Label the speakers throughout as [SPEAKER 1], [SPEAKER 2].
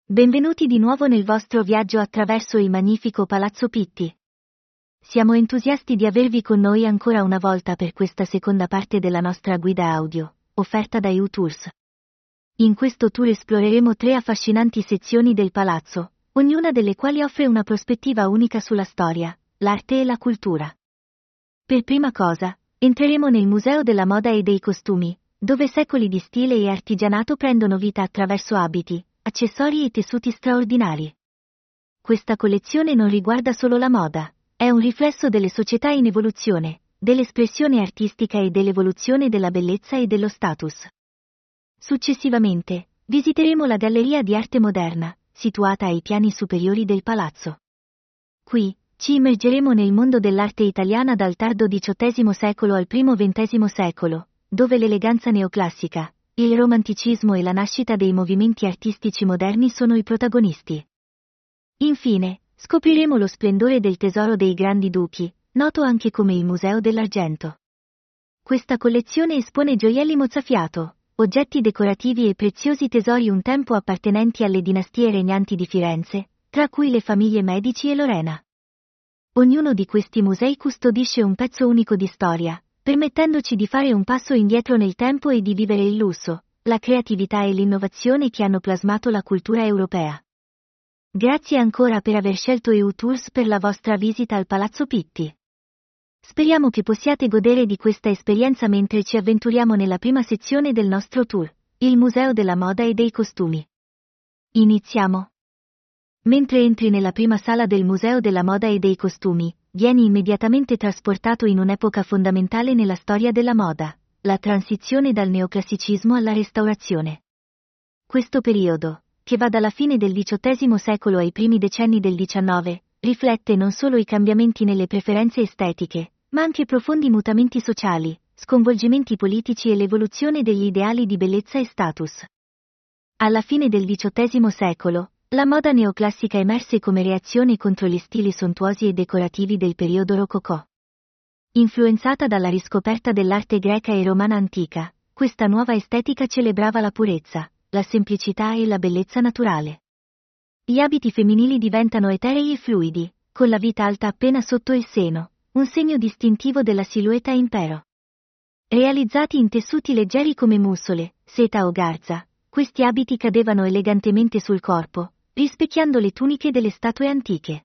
[SPEAKER 1] Benvenuti di nuovo nel vostro viaggio attraverso il magnifico Palazzo Pitti. Siamo entusiasti di avervi con noi ancora una volta per questa seconda parte della nostra guida audio, offerta da U-Tours. In questo tour esploreremo 3 affascinanti sezioni del palazzo, ognuna delle quali offre una prospettiva unica sulla storia, l'arte e la cultura. Per prima cosa, entreremo nel Museo della Moda e dei Costumi, dove secoli di stile e artigianato prendono vita attraverso abiti, accessori e tessuti straordinari. Questa collezione non riguarda solo la moda, è un riflesso delle società in evoluzione, dell'espressione artistica e dell'evoluzione della bellezza e dello status. Successivamente, visiteremo la Galleria di Arte Moderna, situata ai piani superiori del palazzo. Qui, ci immergeremo nel mondo dell'arte italiana dal tardo XVIII secolo al primo XX secolo, dove l'eleganza neoclassica, il romanticismo e la nascita dei movimenti artistici moderni sono i protagonisti. Infine, scopriremo lo splendore del tesoro dei Grandi Duchi, noto anche come il Museo dell'Argento. Questa collezione espone gioielli mozzafiato, oggetti decorativi e preziosi tesori un tempo appartenenti alle dinastie regnanti di Firenze, tra cui le famiglie Medici e Lorena. Ognuno di questi musei custodisce un pezzo unico di storia, permettendoci di fare un passo indietro nel tempo e di vivere il lusso, la creatività e l'innovazione che hanno plasmato la cultura europea. Grazie ancora per aver scelto U-Tours per la vostra visita al Palazzo Pitti. Speriamo che possiate godere di questa esperienza mentre ci avventuriamo nella prima sezione del nostro tour, il Museo della Moda e dei Costumi. Iniziamo. Mentre entri nella prima sala del Museo della Moda e dei Costumi, vieni immediatamente trasportato in un'epoca fondamentale nella storia della moda, la transizione dal neoclassicismo alla Restaurazione. Questo periodo, che va dalla fine del XVIII secolo ai primi decenni del XIX, riflette non solo i cambiamenti nelle preferenze estetiche, ma anche profondi mutamenti sociali, sconvolgimenti politici e l'evoluzione degli ideali di bellezza e status. Alla fine del XVIII secolo, la moda neoclassica emerse come reazione contro gli stili sontuosi e decorativi del periodo rococò. Influenzata dalla riscoperta dell'arte greca e romana antica, questa nuova estetica celebrava la purezza, la semplicità e la bellezza naturale. Gli abiti femminili diventano eterei e fluidi, con la vita alta appena sotto il seno, un segno distintivo della silhouette impero. Realizzati in tessuti leggeri come mussole, seta o garza, questi abiti cadevano elegantemente sul corpo, rispecchiando le tuniche delle statue antiche.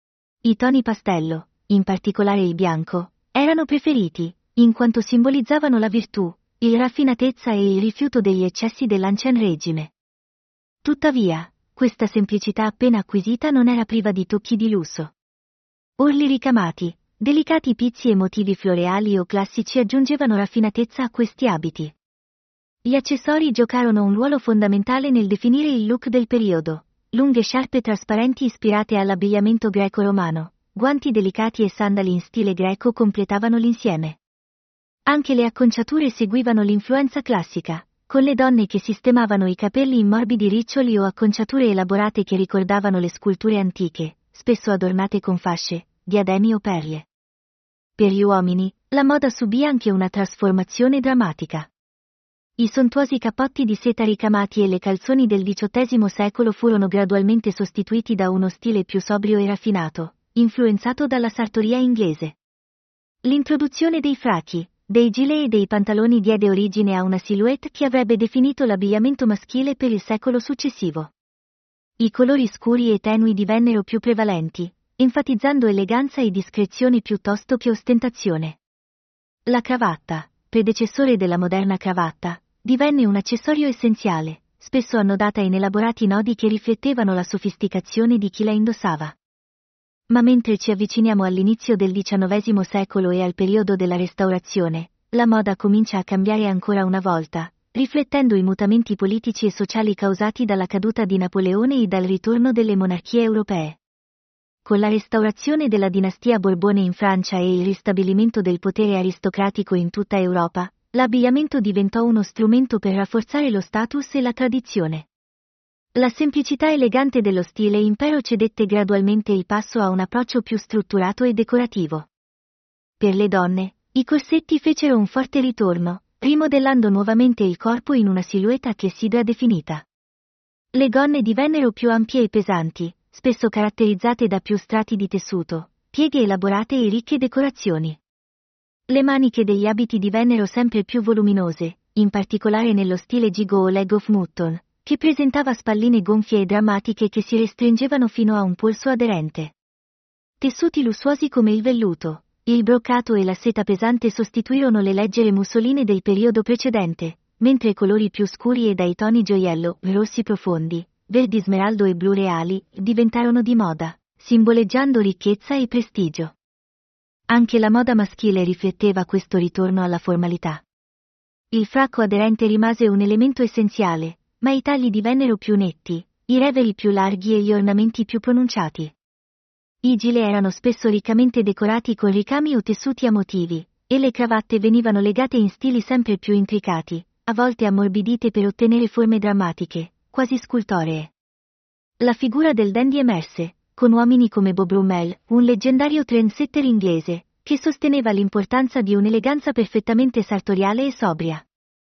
[SPEAKER 1] I toni pastello, in particolare il bianco, erano preferiti, in quanto simbolizzavano la virtù, la raffinatezza e il rifiuto degli eccessi dell'Ancien Regime. Tuttavia, questa semplicità appena acquisita non era priva di tocchi di lusso. Orli ricamati, delicati pizzi e motivi floreali o classici aggiungevano raffinatezza a questi abiti. Gli accessori giocarono un ruolo fondamentale nel definire il look del periodo. Lunghe sciarpe trasparenti ispirate all'abbigliamento greco-romano, guanti delicati e sandali in stile greco completavano l'insieme. Anche le acconciature seguivano l'influenza classica, con le donne che sistemavano i capelli in morbidi riccioli o acconciature elaborate che ricordavano le sculture antiche, spesso adornate con fasce, diademi o perle. Per gli uomini, la moda subì anche una trasformazione drammatica. I sontuosi cappotti di seta ricamati e le calzoni del XVIII secolo furono gradualmente sostituiti da uno stile più sobrio e raffinato, influenzato dalla sartoria inglese. L'introduzione dei fracchi, dei gilet e dei pantaloni diede origine a una silhouette che avrebbe definito l'abbigliamento maschile per il secolo successivo. I colori scuri e tenui divennero più prevalenti, enfatizzando eleganza e discrezione piuttosto che ostentazione. La cravatta, predecessore della moderna cravatta, divenne un accessorio essenziale, spesso annodata in elaborati nodi che riflettevano la sofisticazione di chi la indossava. Ma mentre ci avviciniamo all'inizio del XIX secolo e al periodo della Restaurazione, la moda comincia a cambiare ancora una volta, riflettendo i mutamenti politici e sociali causati dalla caduta di Napoleone e dal ritorno delle monarchie europee. Con la restaurazione della dinastia Borbone in Francia e il ristabilimento del potere aristocratico in tutta Europa, l'abbigliamento diventò uno strumento per rafforzare lo status e la tradizione. La semplicità elegante dello stile impero cedette gradualmente il passo a un approccio più strutturato e decorativo. Per le donne, i corsetti fecero un forte ritorno, rimodellando nuovamente il corpo in una silhouette clessidra definita. Le gonne divennero più ampie e pesanti, spesso caratterizzate da più strati di tessuto, pieghe elaborate e ricche decorazioni. Le maniche degli abiti divennero sempre più voluminose, in particolare nello stile Gigo o Leg of Mutton, che presentava spalline gonfie e drammatiche che si restringevano fino a un polso aderente. Tessuti lussuosi come il velluto, il broccato e la seta pesante sostituirono le leggere mussoline del periodo precedente, mentre colori più scuri e dai toni gioiello, rossi profondi, verdi smeraldo e blu reali, diventarono di moda, simboleggiando ricchezza e prestigio. Anche la moda maschile rifletteva questo ritorno alla formalità. Il fracco aderente rimase un elemento essenziale, ma i tagli divennero più netti, i reveri più larghi e gli ornamenti più pronunciati. I gilet erano spesso riccamente decorati con ricami o tessuti a motivi, e le cravatte venivano legate in stili sempre più intricati, a volte ammorbidite per ottenere forme drammatiche, quasi scultoree. La figura del dandy emerse, con uomini come Bob Brummel, un leggendario trendsetter inglese, che sosteneva l'importanza di un'eleganza perfettamente sartoriale e sobria.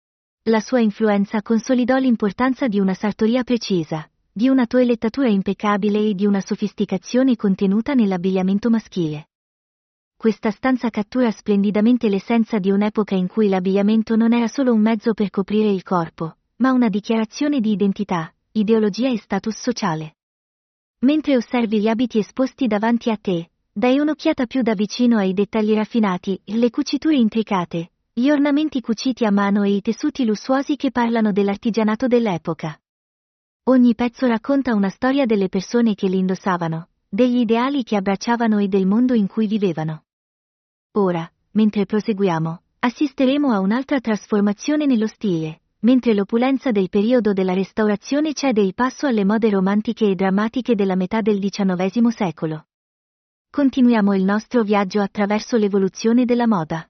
[SPEAKER 1] La sua influenza consolidò l'importanza di una sartoria precisa, di una toelettatura impeccabile e di una sofisticazione contenuta nell'abbigliamento maschile. Questa stanza cattura splendidamente l'essenza di un'epoca in cui l'abbigliamento non era solo un mezzo per coprire il corpo, ma una dichiarazione di identità, ideologia e status sociale. Mentre osservi gli abiti esposti davanti a te, dai un'occhiata più da vicino ai dettagli raffinati, le cuciture intricate, gli ornamenti cuciti a mano e i tessuti lussuosi che parlano dell'artigianato dell'epoca. Ogni pezzo racconta una storia delle persone che li indossavano, degli ideali che abbracciavano e del mondo in cui vivevano. Ora, mentre proseguiamo, assisteremo a un'altra trasformazione nello stile, mentre l'opulenza del periodo della Restaurazione cede il passo alle mode romantiche e drammatiche della metà del XIX secolo. Continuiamo il nostro viaggio attraverso l'evoluzione della moda.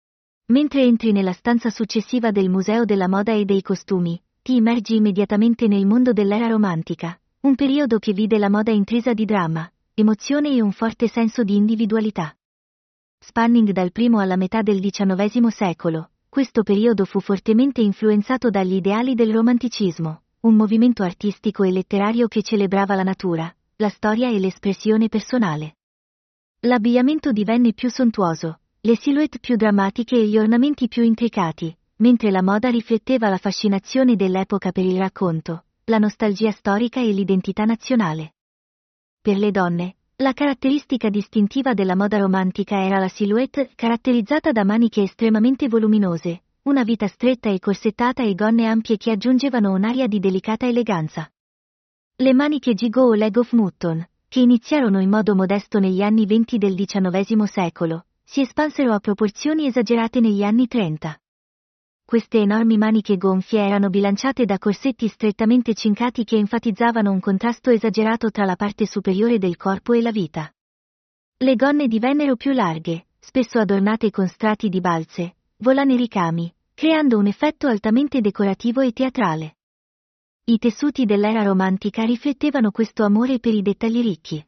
[SPEAKER 1] Mentre entri nella stanza successiva del Museo della Moda e dei Costumi, ti immergi immediatamente nel mondo dell'era romantica, un periodo che vide la moda intrisa di dramma, emozione e un forte senso di individualità. Spanning dal primo alla metà del XIX secolo, questo periodo fu fortemente influenzato dagli ideali del romanticismo, un movimento artistico e letterario che celebrava la natura, la storia e l'espressione personale. L'abbigliamento divenne più sontuoso, le silhouette più drammatiche e gli ornamenti più intricati, mentre la moda rifletteva la fascinazione dell'epoca per il racconto, la nostalgia storica e l'identità nazionale. Per le donne, la caratteristica distintiva della moda romantica era la silhouette caratterizzata da maniche estremamente voluminose, una vita stretta e corsettata e gonne ampie che aggiungevano un'aria di delicata eleganza. Le maniche Gigo o Leg of Mutton, che iniziarono in modo modesto negli anni 20 del XIX secolo, si espansero a proporzioni esagerate negli anni 30. Queste enormi maniche gonfie erano bilanciate da corsetti strettamente cincati che enfatizzavano un contrasto esagerato tra la parte superiore del corpo e la vita. Le gonne divennero più larghe, spesso adornate con strati di balze, volane e ricami, creando un effetto altamente decorativo e teatrale. I tessuti dell'era romantica riflettevano questo amore per i dettagli ricchi.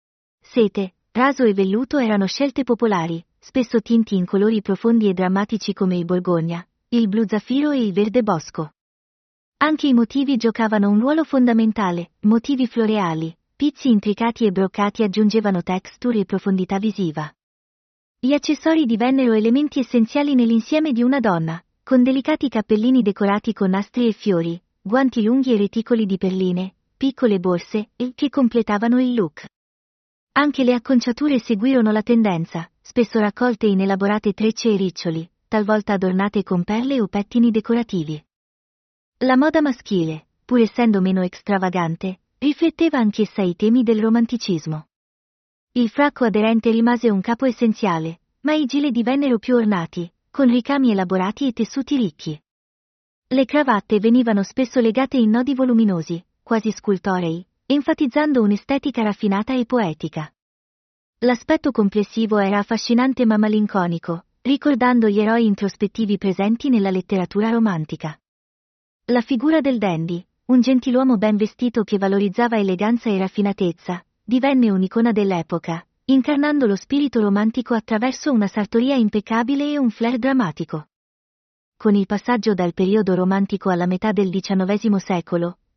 [SPEAKER 1] Sete, raso e velluto erano scelte popolari, spesso tinti in colori profondi e drammatici come il borgogna, il blu zaffiro e il verde bosco. Anche i motivi giocavano un ruolo fondamentale, motivi floreali, pizzi intricati e broccati aggiungevano texture e profondità visiva. Gli accessori divennero elementi essenziali nell'insieme di una donna, con delicati cappellini decorati con nastri e fiori, guanti lunghi e reticoli di perline, piccole borse, che completavano il look. Anche le acconciature seguirono la tendenza, spesso raccolte in elaborate trecce e riccioli, talvolta adornate con perle o pettini decorativi. La moda maschile, pur essendo meno extravagante, rifletteva anch'essa i temi del romanticismo. Il fracco aderente rimase un capo essenziale, ma i gilet divennero più ornati, con ricami elaborati e tessuti ricchi. Le cravatte venivano spesso legate in nodi voluminosi, quasi scultorei, enfatizzando un'estetica raffinata e poetica. L'aspetto complessivo era affascinante ma malinconico, ricordando gli eroi introspettivi presenti nella letteratura romantica. La figura del dandy, un gentiluomo ben vestito che valorizzava eleganza e raffinatezza, divenne un'icona dell'epoca, incarnando lo spirito romantico attraverso una sartoria impeccabile e un flair drammatico. Con il passaggio dal periodo romantico alla metà del XIX secolo,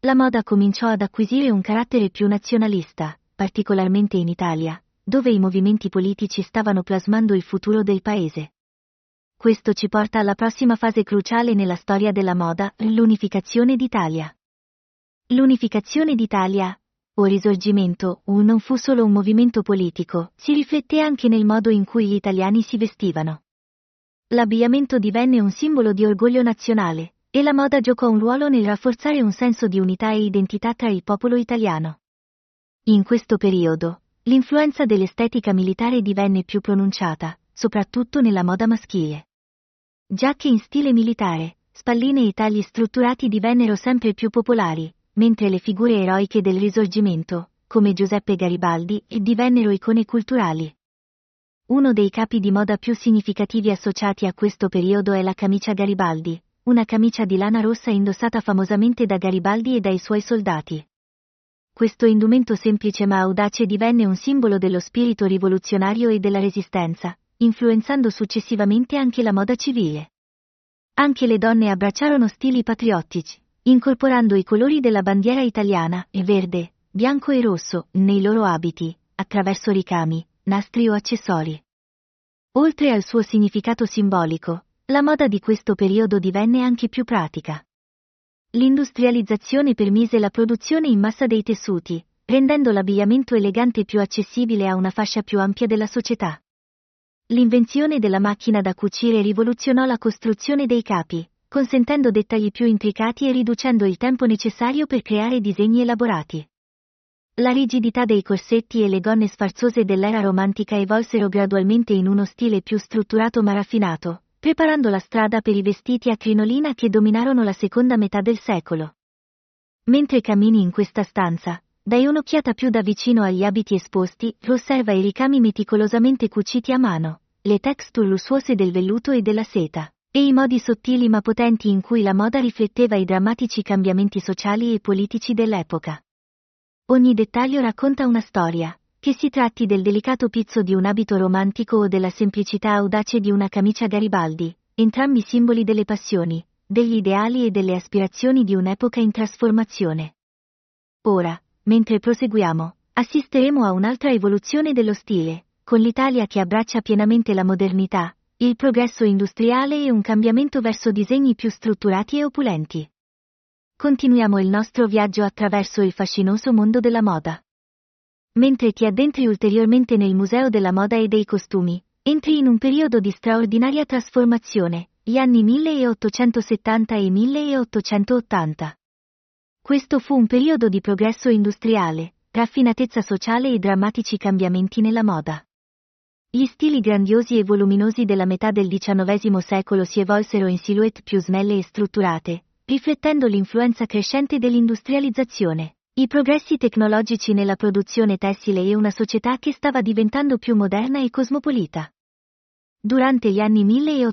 [SPEAKER 1] la moda cominciò ad acquisire un carattere più nazionalista, particolarmente in Italia, dove i movimenti politici stavano plasmando il futuro del paese. Questo ci porta alla prossima fase cruciale nella storia della moda, l'unificazione d'Italia. L'unificazione d'Italia, o Risorgimento, non fu solo un movimento politico, si riflette anche nel modo in cui gli italiani si vestivano. L'abbigliamento divenne un simbolo di orgoglio nazionale, e la moda giocò un ruolo nel rafforzare un senso di unità e identità tra il popolo italiano. In questo periodo, l'influenza dell'estetica militare divenne più pronunciata, soprattutto nella moda maschile. Giacche in stile militare, spalline e tagli strutturati divennero sempre più popolari, mentre le figure eroiche del Risorgimento, come Giuseppe Garibaldi, divennero icone culturali. Uno dei capi di moda più significativi associati a questo periodo è la camicia Garibaldi, una camicia di lana rossa indossata famosamente da Garibaldi e dai suoi soldati. Questo indumento semplice ma audace divenne un simbolo dello spirito rivoluzionario e della resistenza, influenzando successivamente anche la moda civile. Anche le donne abbracciarono stili patriottici, incorporando i colori della bandiera italiana, verde, bianco e rosso, nei loro abiti, attraverso ricami, nastri o accessori. Oltre al suo significato simbolico, la moda di questo periodo divenne anche più pratica. L'industrializzazione permise la produzione in massa dei tessuti, rendendo l'abbigliamento elegante più accessibile a una fascia più ampia della società. L'invenzione della macchina da cucire rivoluzionò la costruzione dei capi, consentendo dettagli più intricati e riducendo il tempo necessario per creare disegni elaborati. La rigidità dei corsetti e le gonne sfarzose dell'era romantica evolsero gradualmente in uno stile più strutturato ma raffinato, preparando la strada per i vestiti a crinolina che dominarono la seconda metà del secolo. Mentre cammini in questa stanza, dai un'occhiata più da vicino agli abiti esposti, osserva i ricami meticolosamente cuciti a mano, le texture lussuose del velluto e della seta, e i modi sottili ma potenti in cui la moda rifletteva i drammatici cambiamenti sociali e politici dell'epoca. Ogni dettaglio racconta una storia, che si tratti del delicato pizzo di un abito romantico o della semplicità audace di una camicia Garibaldi, entrambi simboli delle passioni, degli ideali e delle aspirazioni di un'epoca in trasformazione. Ora, mentre proseguiamo, assisteremo a un'altra evoluzione dello stile, con l'Italia che abbraccia pienamente la modernità, il progresso industriale e un cambiamento verso disegni più strutturati e opulenti. Continuiamo il nostro viaggio attraverso il fascinoso mondo della moda. Mentre ti addentri ulteriormente nel Museo della Moda e dei Costumi, entri in un periodo di straordinaria trasformazione, gli anni 1870 e 1880. Questo fu un periodo di progresso industriale, raffinatezza sociale e drammatici cambiamenti nella moda. Gli stili grandiosi e voluminosi della metà del XIX secolo si evolsero in silhouette più snelle e strutturate, riflettendo l'influenza crescente dell'industrializzazione, i progressi tecnologici nella produzione tessile e una società che stava diventando più moderna e cosmopolita. Durante gli anni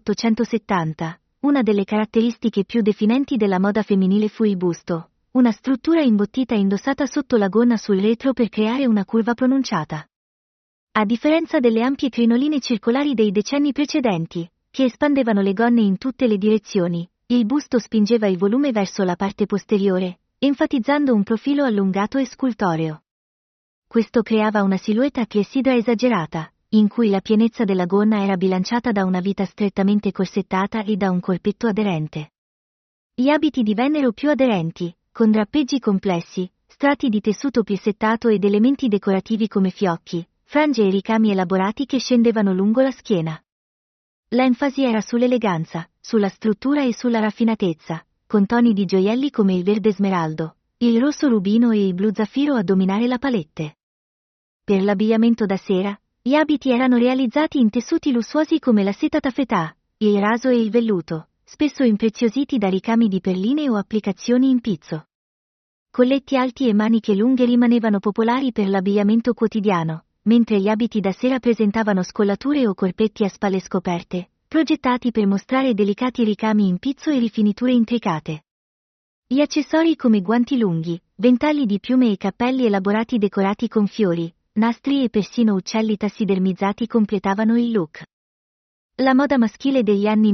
[SPEAKER 1] 1870, una delle caratteristiche più definenti della moda femminile fu il busto, una struttura imbottita indossata sotto la gonna sul retro per creare una curva pronunciata. A differenza delle ampie crinoline circolari dei decenni precedenti, che espandevano le gonne in tutte le direzioni, il busto spingeva il volume verso la parte posteriore, enfatizzando un profilo allungato e scultoreo. Questo creava una silhouette a clessidra esagerata, in cui la pienezza della gonna era bilanciata da una vita strettamente corsettata e da un corpetto aderente. Gli abiti divennero più aderenti, con drappeggi complessi, strati di tessuto plissettato ed elementi decorativi come fiocchi, frange e ricami elaborati che scendevano lungo la schiena. L'enfasi era sull'eleganza, sulla struttura e sulla raffinatezza, con toni di gioielli come il verde smeraldo, il rosso rubino e il blu zaffiro a dominare la palette. Per l'abbigliamento da sera, gli abiti erano realizzati in tessuti lussuosi come la seta taffetà, il raso e il velluto, spesso impreziositi da ricami di perline o applicazioni in pizzo. Colletti alti e maniche lunghe rimanevano popolari per l'abbigliamento quotidiano, mentre gli abiti da sera presentavano scollature o corpetti a spalle scoperte, progettati per mostrare delicati ricami in pizzo e rifiniture intricate. Gli accessori come guanti lunghi, ventagli di piume e cappelli elaborati decorati con fiori, nastri e persino uccelli tassidermizzati completavano il look. La moda maschile degli anni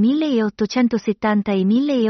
[SPEAKER 1] 1870 e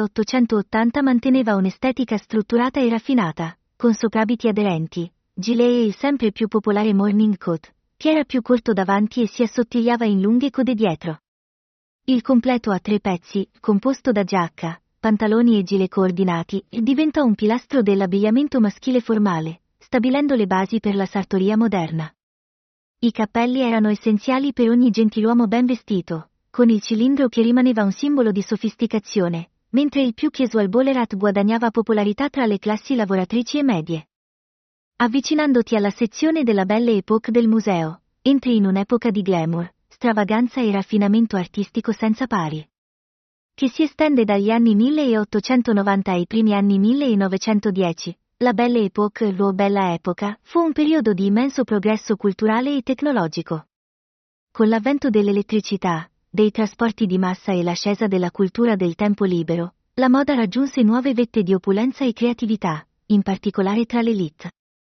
[SPEAKER 1] 1880 manteneva un'estetica strutturata e raffinata, con soprabiti aderenti, gilet e il sempre più popolare morning coat, che era più corto davanti e si assottigliava in lunghe code dietro. Il completo a 3 pezzi, composto da giacca, pantaloni e gilet coordinati, diventò un pilastro dell'abbigliamento maschile formale, stabilendo le basi per la sartoria moderna. I cappelli erano essenziali per ogni gentiluomo ben vestito, con il cilindro che rimaneva un simbolo di sofisticazione, mentre il più casual bowler hat guadagnava popolarità tra le classi lavoratrici e medie. Avvicinandoti alla sezione della Belle Époque del museo, entri in un'epoca di glamour, stravaganza e raffinamento artistico senza pari, che si estende dagli anni 1890 ai primi anni 1910. La Belle Époque o Bella Epoca fu un periodo di immenso progresso culturale e tecnologico. Con l'avvento dell'elettricità, dei trasporti di massa e l'ascesa della cultura del tempo libero, la moda raggiunse nuove vette di opulenza e creatività, in particolare tra l'élite.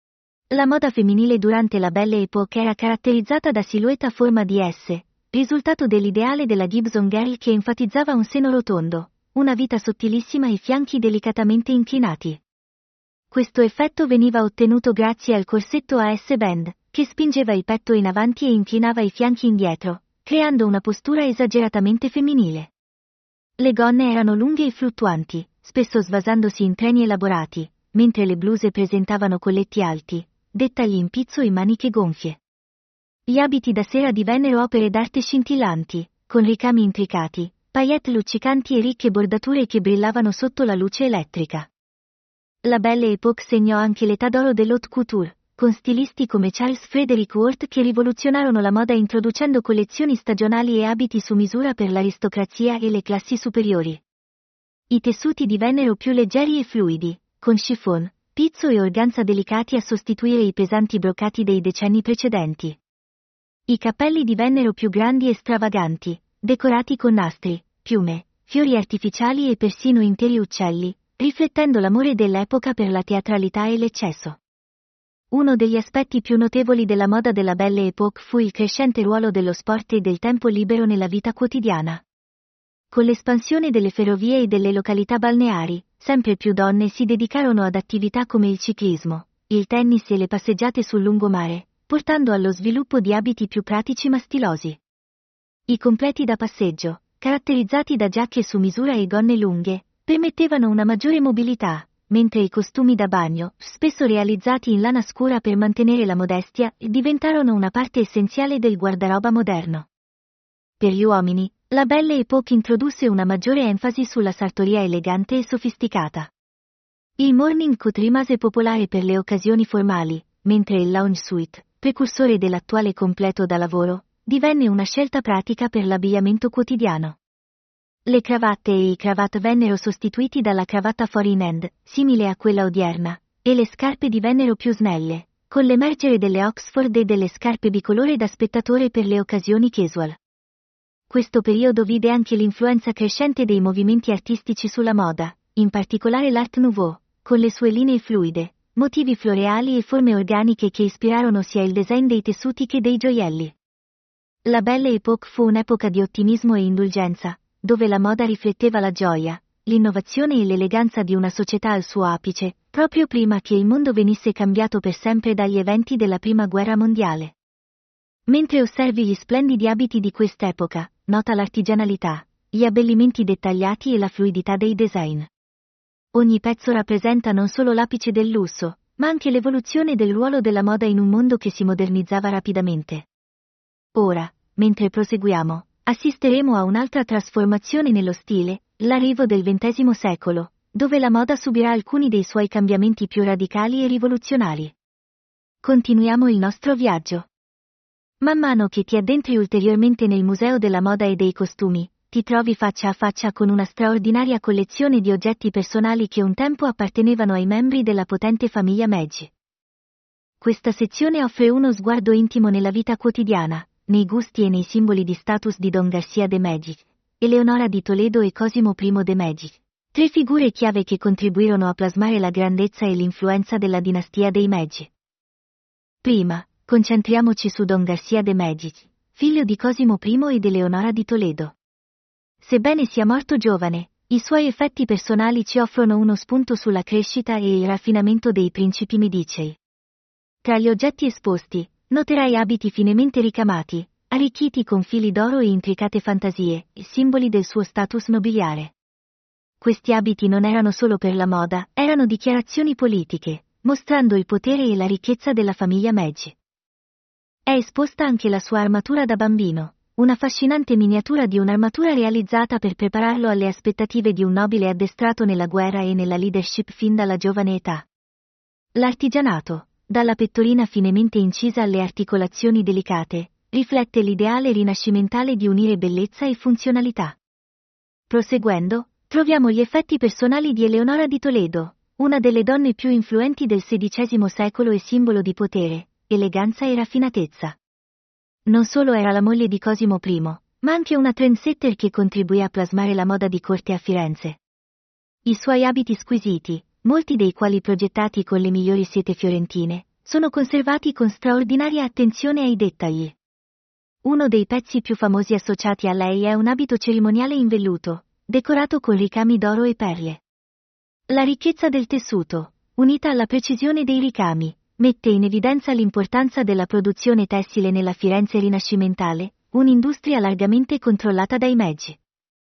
[SPEAKER 1] La moda femminile durante la Belle Époque era caratterizzata da silhouette a forma di S, risultato dell'ideale della Gibson Girl che enfatizzava un seno rotondo, una vita sottilissima e fianchi delicatamente inclinati. Questo effetto veniva ottenuto grazie al corsetto a S-band, che spingeva il petto in avanti e inclinava i fianchi indietro, creando una postura esageratamente femminile. Le gonne erano lunghe e fluttuanti, spesso svasandosi in treni elaborati, mentre le bluse presentavano colletti alti, dettagli in pizzo e maniche gonfie. Gli abiti da sera divennero opere d'arte scintillanti, con ricami intricati, paillette luccicanti e ricche bordature che brillavano sotto la luce elettrica. La Belle Époque segnò anche l'età d'oro dell'haute couture, con stilisti come Charles Frederick Worth che rivoluzionarono la moda introducendo collezioni stagionali e abiti su misura per l'aristocrazia e le classi superiori. I tessuti divennero più leggeri e fluidi, con chiffon, pizzo e organza delicati a sostituire i pesanti brocati dei decenni precedenti. I cappelli divennero più grandi e stravaganti, decorati con nastri, piume, fiori artificiali e persino interi uccelli, riflettendo l'amore dell'epoca per la teatralità e l'eccesso. Uno degli aspetti più notevoli della moda della Belle Époque fu il crescente ruolo dello sport e del tempo libero nella vita quotidiana. Con l'espansione delle ferrovie e delle località balneari, sempre più donne si dedicarono ad attività come il ciclismo, il tennis e le passeggiate sul lungomare, portando allo sviluppo di abiti più pratici ma stilosi. I completi da passeggio, caratterizzati da giacche su misura e gonne lunghe, permettevano una maggiore mobilità, mentre i costumi da bagno, spesso realizzati in lana scura per mantenere la modestia, diventarono una parte essenziale del guardaroba moderno. Per gli uomini, la Belle Époque introdusse una maggiore enfasi sulla sartoria elegante e sofisticata. Il morning coat rimase popolare per le occasioni formali, mentre il lounge suit, precursore dell'attuale completo da lavoro, divenne una scelta pratica per l'abbigliamento quotidiano. Le cravatte e i cravat vennero sostituiti dalla cravatta foreign end, simile a quella odierna, e le scarpe divennero più snelle, con l'emergere delle Oxford e delle scarpe bicolore da spettatore per le occasioni casual. Questo periodo vide anche l'influenza crescente dei movimenti artistici sulla moda, in particolare l'Art Nouveau, con le sue linee fluide, motivi floreali e forme organiche che ispirarono sia il design dei tessuti che dei gioielli. La Belle Époque fu un'epoca di ottimismo e indulgenza, dove la moda rifletteva la gioia, l'innovazione e l'eleganza di una società al suo apice, proprio prima che il mondo venisse cambiato per sempre dagli eventi della Prima Guerra Mondiale. Mentre osservi gli splendidi abiti di quest'epoca, nota l'artigianalità, gli abbellimenti dettagliati e la fluidità dei design. Ogni pezzo rappresenta non solo l'apice del lusso, ma anche l'evoluzione del ruolo della moda in un mondo che si modernizzava rapidamente. Ora, mentre proseguiamo, assisteremo a un'altra trasformazione nello stile, l'arrivo del XX secolo, dove la moda subirà alcuni dei suoi cambiamenti più radicali e rivoluzionari. Continuiamo il nostro viaggio. Man mano che ti addentri ulteriormente nel museo della moda e dei costumi, ti trovi faccia a faccia con una straordinaria collezione di oggetti personali che un tempo appartenevano ai membri della potente famiglia Meiji. Questa sezione offre uno sguardo intimo nella vita quotidiana, nei gusti e nei simboli di status di Don Garcia de Medici, Eleonora di Toledo e Cosimo I de' Medici, 3 figure chiave che contribuirono a plasmare la grandezza e l'influenza della dinastia dei Medici. Prima, concentriamoci su Don Garcia de Medici, figlio di Cosimo I ed Eleonora di Toledo. Sebbene sia morto giovane, i suoi effetti personali ci offrono uno spunto sulla crescita e il raffinamento dei principi medicei. Tra gli oggetti esposti, noterai abiti finemente ricamati, arricchiti con fili d'oro e intricate fantasie, simboli del suo status nobiliare. Questi abiti non erano solo per la moda, erano dichiarazioni politiche, mostrando il potere e la ricchezza della famiglia Meiji. È esposta anche la sua armatura da bambino, una affascinante miniatura di un'armatura realizzata per prepararlo alle aspettative di un nobile addestrato nella guerra e nella leadership fin dalla giovane età. L'artigianato, dalla pettorina finemente incisa alle articolazioni delicate, riflette l'ideale rinascimentale di unire bellezza e funzionalità. Proseguendo, troviamo gli effetti personali di Eleonora di Toledo, una delle donne più influenti del XVI secolo e simbolo di potere, eleganza e raffinatezza. Non solo era la moglie di Cosimo I, ma anche una trendsetter che contribuì a plasmare la moda di corte a Firenze. I suoi abiti squisiti, molti dei quali progettati con le migliori sete fiorentine, sono conservati con straordinaria attenzione ai dettagli. Uno dei pezzi più famosi associati a lei è un abito cerimoniale in velluto, decorato con ricami d'oro e perle. La ricchezza del tessuto, unita alla precisione dei ricami, mette in evidenza l'importanza della produzione tessile nella Firenze rinascimentale, un'industria largamente controllata dai Meiji.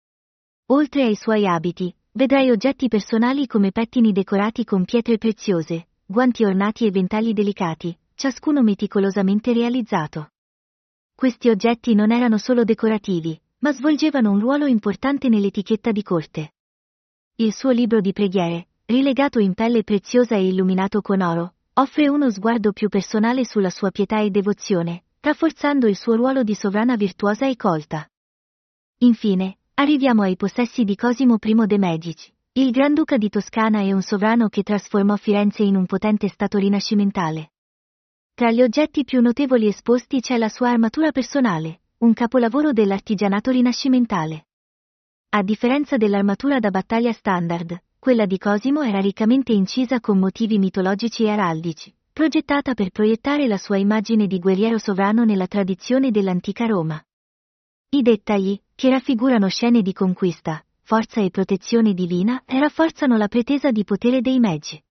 [SPEAKER 1] Oltre ai suoi abiti, vedrai oggetti personali come pettini decorati con pietre preziose, guanti ornati e ventagli delicati, ciascuno meticolosamente realizzato. Questi oggetti non erano solo decorativi, ma svolgevano un ruolo importante nell'etichetta di corte. Il suo libro di preghiere, rilegato in pelle preziosa e illuminato con oro, offre uno sguardo più personale sulla sua pietà e devozione, rafforzando il suo ruolo di sovrana virtuosa e colta. Infine, arriviamo ai possessi di Cosimo I de' Medici, il Granduca di Toscana e un sovrano che trasformò Firenze in un potente stato rinascimentale. Tra gli oggetti più notevoli esposti c'è la sua armatura personale, un capolavoro dell'artigianato rinascimentale. A differenza dell'armatura da battaglia standard, quella di Cosimo era riccamente incisa con motivi mitologici e araldici, progettata per proiettare la sua immagine di guerriero sovrano nella tradizione dell'antica Roma. I dettagli, che raffigurano scene di conquista, forza e protezione divina, rafforzano la pretesa di potere dei Meiji.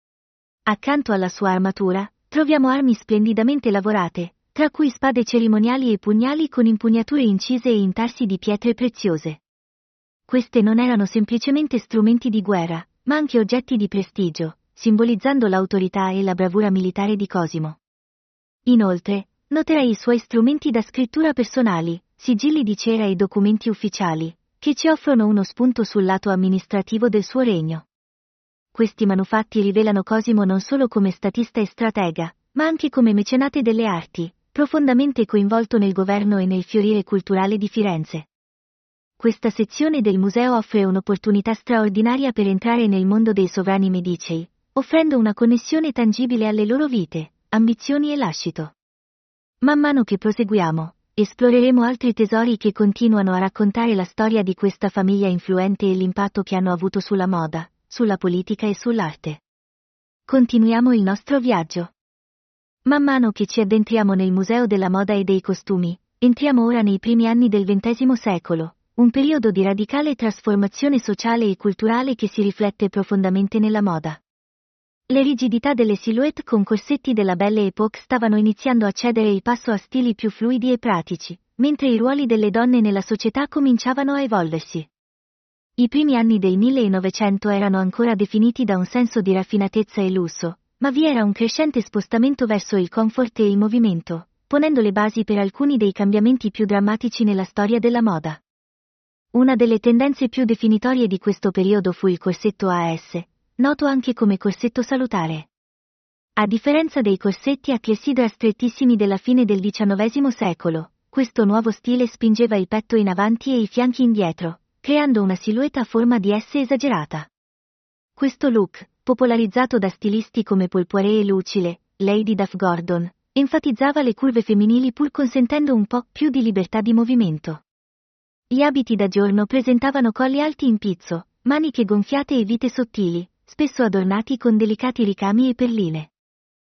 [SPEAKER 1] Accanto alla sua armatura, troviamo armi splendidamente lavorate, tra cui spade cerimoniali e pugnali con impugnature incise e intarsi di pietre preziose. Queste non erano semplicemente strumenti di guerra, ma anche oggetti di prestigio, simbolizzando l'autorità e la bravura militare di Cosimo. Inoltre, noterai i suoi strumenti da scrittura personali, sigilli di cera e documenti ufficiali, che ci offrono uno spunto sul lato amministrativo del suo regno. Questi manufatti rivelano Cosimo non solo come statista e stratega, ma anche come mecenate delle arti, profondamente coinvolto nel governo e nel fiorire culturale di Firenze. Questa sezione del museo offre un'opportunità straordinaria per entrare nel mondo dei sovrani medicei, offrendo una connessione tangibile alle loro vite, ambizioni e lascito. Man mano che proseguiamo, esploreremo altri tesori che continuano a raccontare la storia di questa famiglia influente e l'impatto che hanno avuto sulla moda, sulla politica e sull'arte. Continuiamo il nostro viaggio. Man mano che ci addentriamo nel Museo della Moda e dei Costumi, entriamo ora nei primi anni del XX secolo, un periodo di radicale trasformazione sociale e culturale che si riflette profondamente nella moda. Le rigidità delle silhouette con corsetti della Belle Époque stavano iniziando a cedere il passo a stili più fluidi e pratici, mentre i ruoli delle donne nella società cominciavano a evolversi. I primi anni del 1900 erano ancora definiti da un senso di raffinatezza e lusso, ma vi era un crescente spostamento verso il comfort e il movimento, ponendo le basi per alcuni dei cambiamenti più drammatici nella storia della moda. Una delle tendenze più definitorie di questo periodo fu il corsetto AS, noto anche come corsetto salutare. A differenza dei corsetti a clessidra strettissimi della fine del XIX secolo, questo nuovo stile spingeva il petto in avanti e i fianchi indietro, creando una silhouette a forma di S esagerata. Questo look, popolarizzato da stilisti come Paul Poiret e Lucile, Lady Duff Gordon, enfatizzava le curve femminili pur consentendo un po' più di libertà di movimento. Gli abiti da giorno presentavano colli alti in pizzo, maniche gonfiate e vite sottili, spesso adornati con delicati ricami e perline.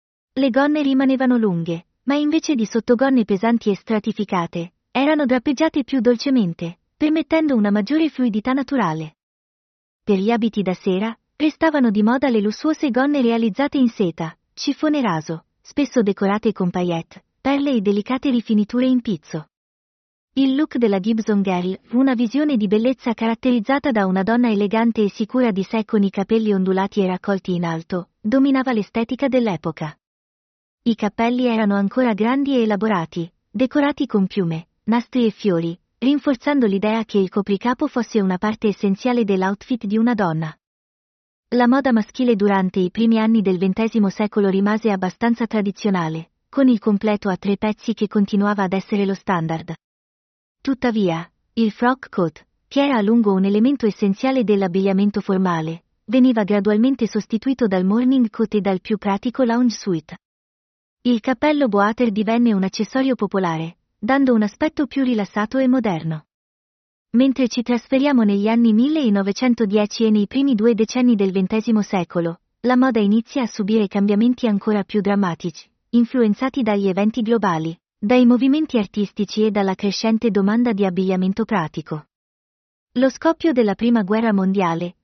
[SPEAKER 1] Le gonne rimanevano lunghe, ma invece di sottogonne pesanti e stratificate, erano drappeggiate più dolcemente, permettendo una maggiore fluidità naturale. Per gli abiti da sera, restavano di moda le lussuose gonne realizzate in seta, chiffone raso, spesso decorate con paillette, perle e delicate rifiniture in pizzo. Il look della Gibson Girl, una visione di bellezza caratterizzata da una donna elegante e sicura di sé con i capelli ondulati e raccolti in alto, dominava l'estetica dell'epoca. I cappelli erano ancora grandi e elaborati, decorati con piume, nastri e fiori, rinforzando l'idea che il copricapo fosse una parte essenziale dell'outfit di una donna. La moda maschile durante i primi anni del XX secolo rimase abbastanza tradizionale, con il completo a 3 pezzi che continuava ad essere lo standard. Tuttavia, il frock coat, che era a lungo un elemento essenziale dell'abbigliamento formale, veniva gradualmente sostituito dal morning coat e dal più pratico lounge suit. Il cappello boater divenne un accessorio popolare, dando un aspetto più rilassato e moderno. Mentre ci trasferiamo negli anni 1910 e nei primi 2 decenni del XX secolo, la moda inizia a subire cambiamenti ancora più drammatici, influenzati dagli eventi globali, dai movimenti artistici e dalla crescente domanda di abbigliamento pratico. Lo scoppio della Prima Guerra Mondiale,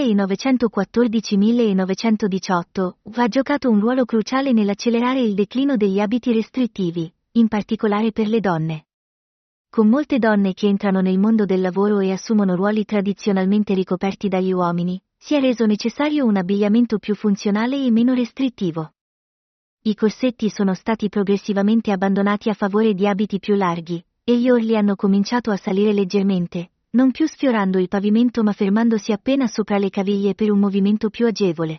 [SPEAKER 1] 1914-1918, ha giocato un ruolo cruciale nell'accelerare il declino degli abiti restrittivi, in particolare per le donne. Con molte donne che entrano nel mondo del lavoro e assumono ruoli tradizionalmente ricoperti dagli uomini, si è reso necessario un abbigliamento più funzionale e meno restrittivo. I corsetti sono stati progressivamente abbandonati a favore di abiti più larghi, e gli orli hanno cominciato a salire leggermente, non più sfiorando il pavimento ma fermandosi appena sopra le caviglie per un movimento più agevole.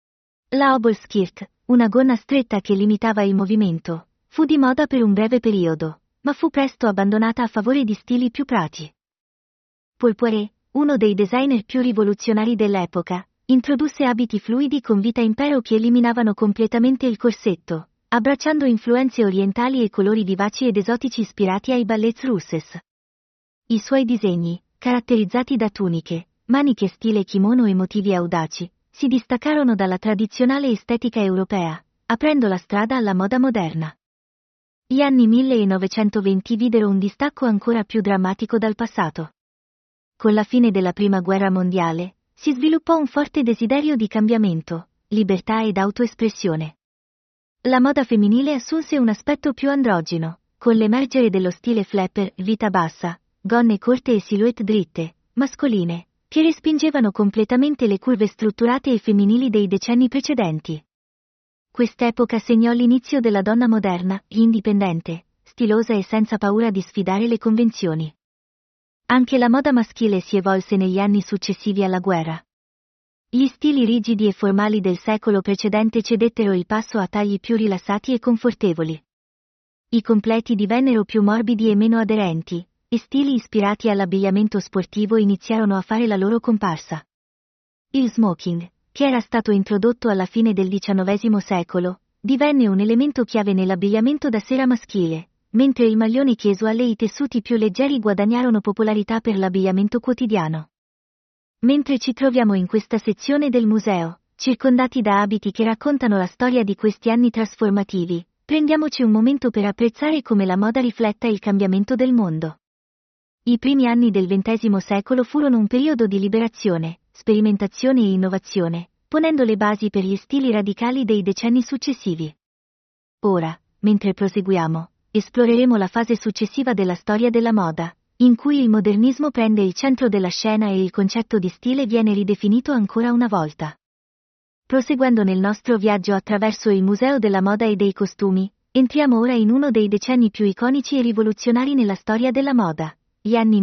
[SPEAKER 1] La hobble skirt, una gonna stretta che limitava il movimento, fu di moda per un breve periodo, ma fu presto abbandonata a favore di stili più pratici. Paul Poiret, uno dei designer più rivoluzionari dell'epoca, introdusse abiti fluidi con vita impero che eliminavano completamente il corsetto, abbracciando influenze orientali e colori vivaci ed esotici ispirati ai ballets russes. I suoi disegni, caratterizzati da tuniche, maniche stile kimono e motivi audaci, si distaccarono dalla tradizionale estetica europea, aprendo la strada alla moda moderna. Gli anni 1920 videro un distacco ancora più drammatico dal passato. Con la fine della Prima Guerra Mondiale, si sviluppò un forte desiderio di cambiamento, libertà ed autoespressione. La moda femminile assunse un aspetto più androgino, con l'emergere dello stile flapper, vita bassa, gonne corte e silhouette dritte, mascoline, che respingevano completamente le curve strutturate e femminili dei decenni precedenti. Quest'epoca segnò l'inizio della donna moderna, indipendente, stilosa e senza paura di sfidare le convenzioni. Anche la moda maschile si evolse negli anni successivi alla guerra. Gli stili rigidi e formali del secolo precedente cedettero il passo a tagli più rilassati e confortevoli. I completi divennero più morbidi e meno aderenti, e stili ispirati all'abbigliamento sportivo iniziarono a fare la loro comparsa. Il smoking, che era stato introdotto alla fine del XIX secolo, divenne un elemento chiave nell'abbigliamento da sera maschile, mentre il maglione casual e i tessuti più leggeri guadagnarono popolarità per l'abbigliamento quotidiano. Mentre ci troviamo in questa sezione del museo, circondati da abiti che raccontano la storia di questi anni trasformativi, prendiamoci un momento per apprezzare come la moda rifletta il cambiamento del mondo. I primi anni del XX secolo furono un periodo di liberazione, sperimentazione e innovazione, ponendo le basi per gli stili radicali dei decenni successivi. Ora, mentre proseguiamo, esploreremo la fase successiva della storia della moda, in cui il modernismo prende il centro della scena e il concetto di stile viene ridefinito ancora una volta. Proseguendo nel nostro viaggio attraverso il Museo della Moda e dei Costumi, entriamo ora in uno dei decenni più iconici e rivoluzionari nella storia della moda, gli anni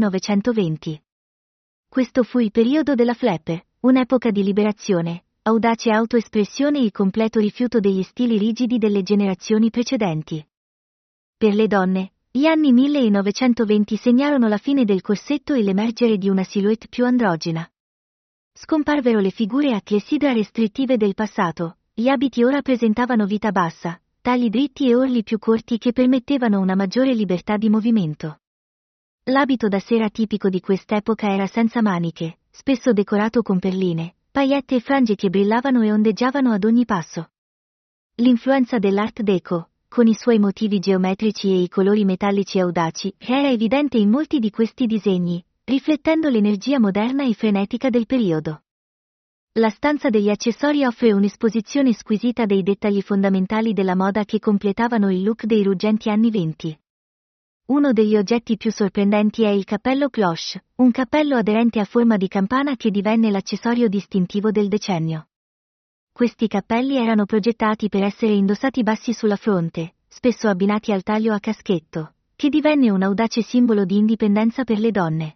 [SPEAKER 1] 1920. Questo fu il periodo della flapper, un'epoca di liberazione, audace autoespressione e completo rifiuto degli stili rigidi delle generazioni precedenti. Per le donne, gli anni 1920 segnarono la fine del corsetto e l'emergere di una silhouette più androgina. Scomparvero le figure a clessidra restrittive del passato, gli abiti ora presentavano vita bassa, tagli dritti e orli più corti che permettevano una maggiore libertà di movimento. L'abito da sera tipico di quest'epoca era senza maniche, spesso decorato con perline, paillette e frange che brillavano e ondeggiavano ad ogni passo. L'influenza dell'Art Deco, con i suoi motivi geometrici e i colori metallici audaci, era evidente in molti di questi disegni, riflettendo l'energia moderna e frenetica del periodo. La stanza degli accessori offre un'esposizione squisita dei dettagli fondamentali della moda che completavano il look dei ruggenti anni '20. Uno degli oggetti più sorprendenti è il cappello cloche, un cappello aderente a forma di campana che divenne l'accessorio distintivo del decennio. Questi cappelli erano progettati per essere indossati bassi sulla fronte, spesso abbinati al taglio a caschetto, che divenne un audace simbolo di indipendenza per le donne.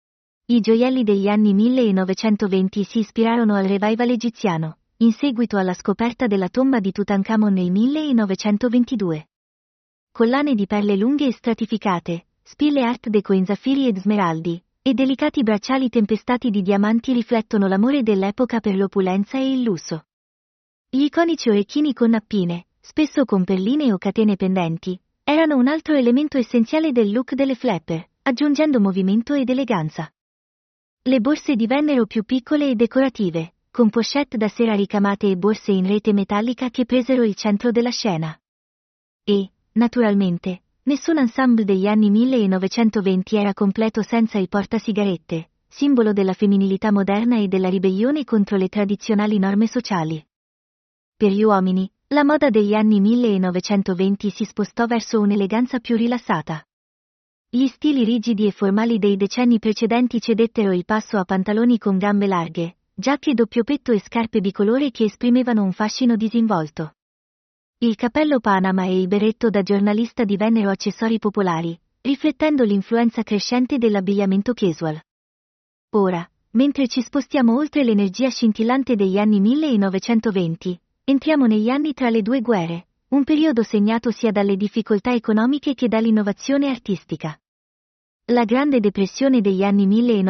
[SPEAKER 1] I gioielli degli anni 1920 si ispirarono al revival egiziano, in seguito alla scoperta della tomba di Tutankhamon nel 1922. Collane di perle lunghe e stratificate, spille art deco in zaffiri ed smeraldi, e delicati bracciali tempestati di diamanti riflettono l'amore dell'epoca per l'opulenza e il lusso. Gli iconici orecchini con nappine, spesso con perline o catene pendenti, erano un altro elemento essenziale del look delle flapper, aggiungendo movimento ed eleganza. Le borse divennero più piccole e decorative, con pochette da sera ricamate e borse in rete metallica che presero il centro della scena. E, naturalmente, nessun ensemble degli anni 1920 era completo senza il portasigarette, simbolo della femminilità moderna e della ribellione contro le tradizionali norme sociali. Per gli uomini, la moda degli anni 1920 si spostò verso un'eleganza più rilassata. Gli stili rigidi e formali dei decenni precedenti cedettero il passo a pantaloni con gambe larghe, giacche doppio petto e scarpe bicolore che esprimevano un fascino disinvolto. Il cappello Panama e il berretto da giornalista divennero accessori popolari, riflettendo l'influenza crescente dell'abbigliamento casual. Ora, mentre ci spostiamo oltre l'energia scintillante degli anni 1920, entriamo negli anni tra le due guerre, un periodo segnato sia dalle difficoltà economiche che dall'innovazione artistica. La Grande Depressione degli anni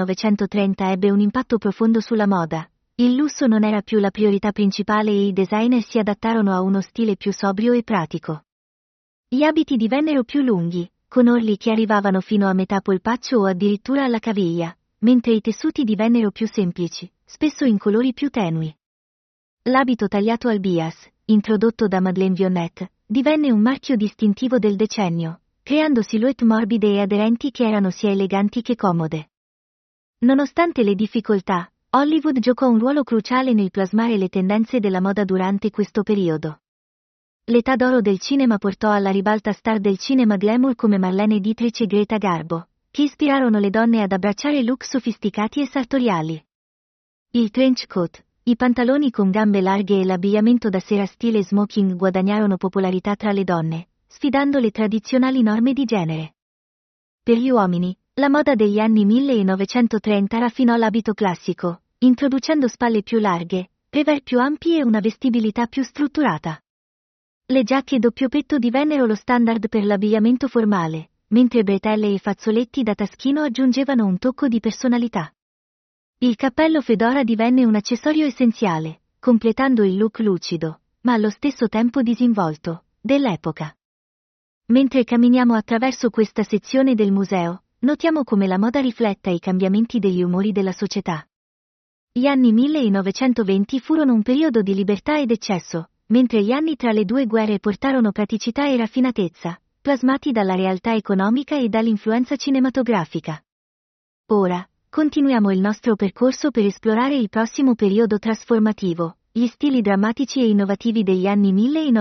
[SPEAKER 1] 1930 ebbe un impatto profondo sulla moda. Il lusso non era più la priorità principale e i designer si adattarono a uno stile più sobrio e pratico. Gli abiti divennero più lunghi, con orli che arrivavano fino a metà polpaccio o addirittura alla caviglia, mentre i tessuti divennero più semplici, spesso in colori più tenui. L'abito tagliato al bias, introdotto da Madeleine Vionnet, divenne un marchio distintivo del decennio, creando silhouette morbide e aderenti che erano sia eleganti che comode. Nonostante le difficoltà, Hollywood giocò un ruolo cruciale nel plasmare le tendenze della moda durante questo periodo. L'età d'oro del cinema portò alla ribalta star del cinema glamour come Marlene Dietrich e Greta Garbo, che ispirarono le donne ad abbracciare look sofisticati e sartoriali. Il trench coat, i pantaloni con gambe larghe e l'abbigliamento da sera stile smoking guadagnarono popolarità tra le donne, sfidando le tradizionali norme di genere. Per gli uomini, la moda degli anni 1930 raffinò l'abito classico, introducendo spalle più larghe, revers più ampi e una vestibilità più strutturata. Le giacche doppio petto divennero lo standard per l'abbigliamento formale, mentre bretelle e fazzoletti da taschino aggiungevano un tocco di personalità. Il cappello fedora divenne un accessorio essenziale, completando il look lucido, ma allo stesso tempo disinvolto, dell'epoca. Mentre camminiamo attraverso questa sezione del museo, notiamo come la moda rifletta i cambiamenti degli umori della società. Gli anni 1920 furono un periodo di libertà ed eccesso, mentre gli anni tra le due guerre portarono praticità e raffinatezza, plasmati dalla realtà economica e dall'influenza cinematografica. Ora, continuiamo il nostro percorso per esplorare il prossimo periodo trasformativo, gli stili drammatici e innovativi degli anni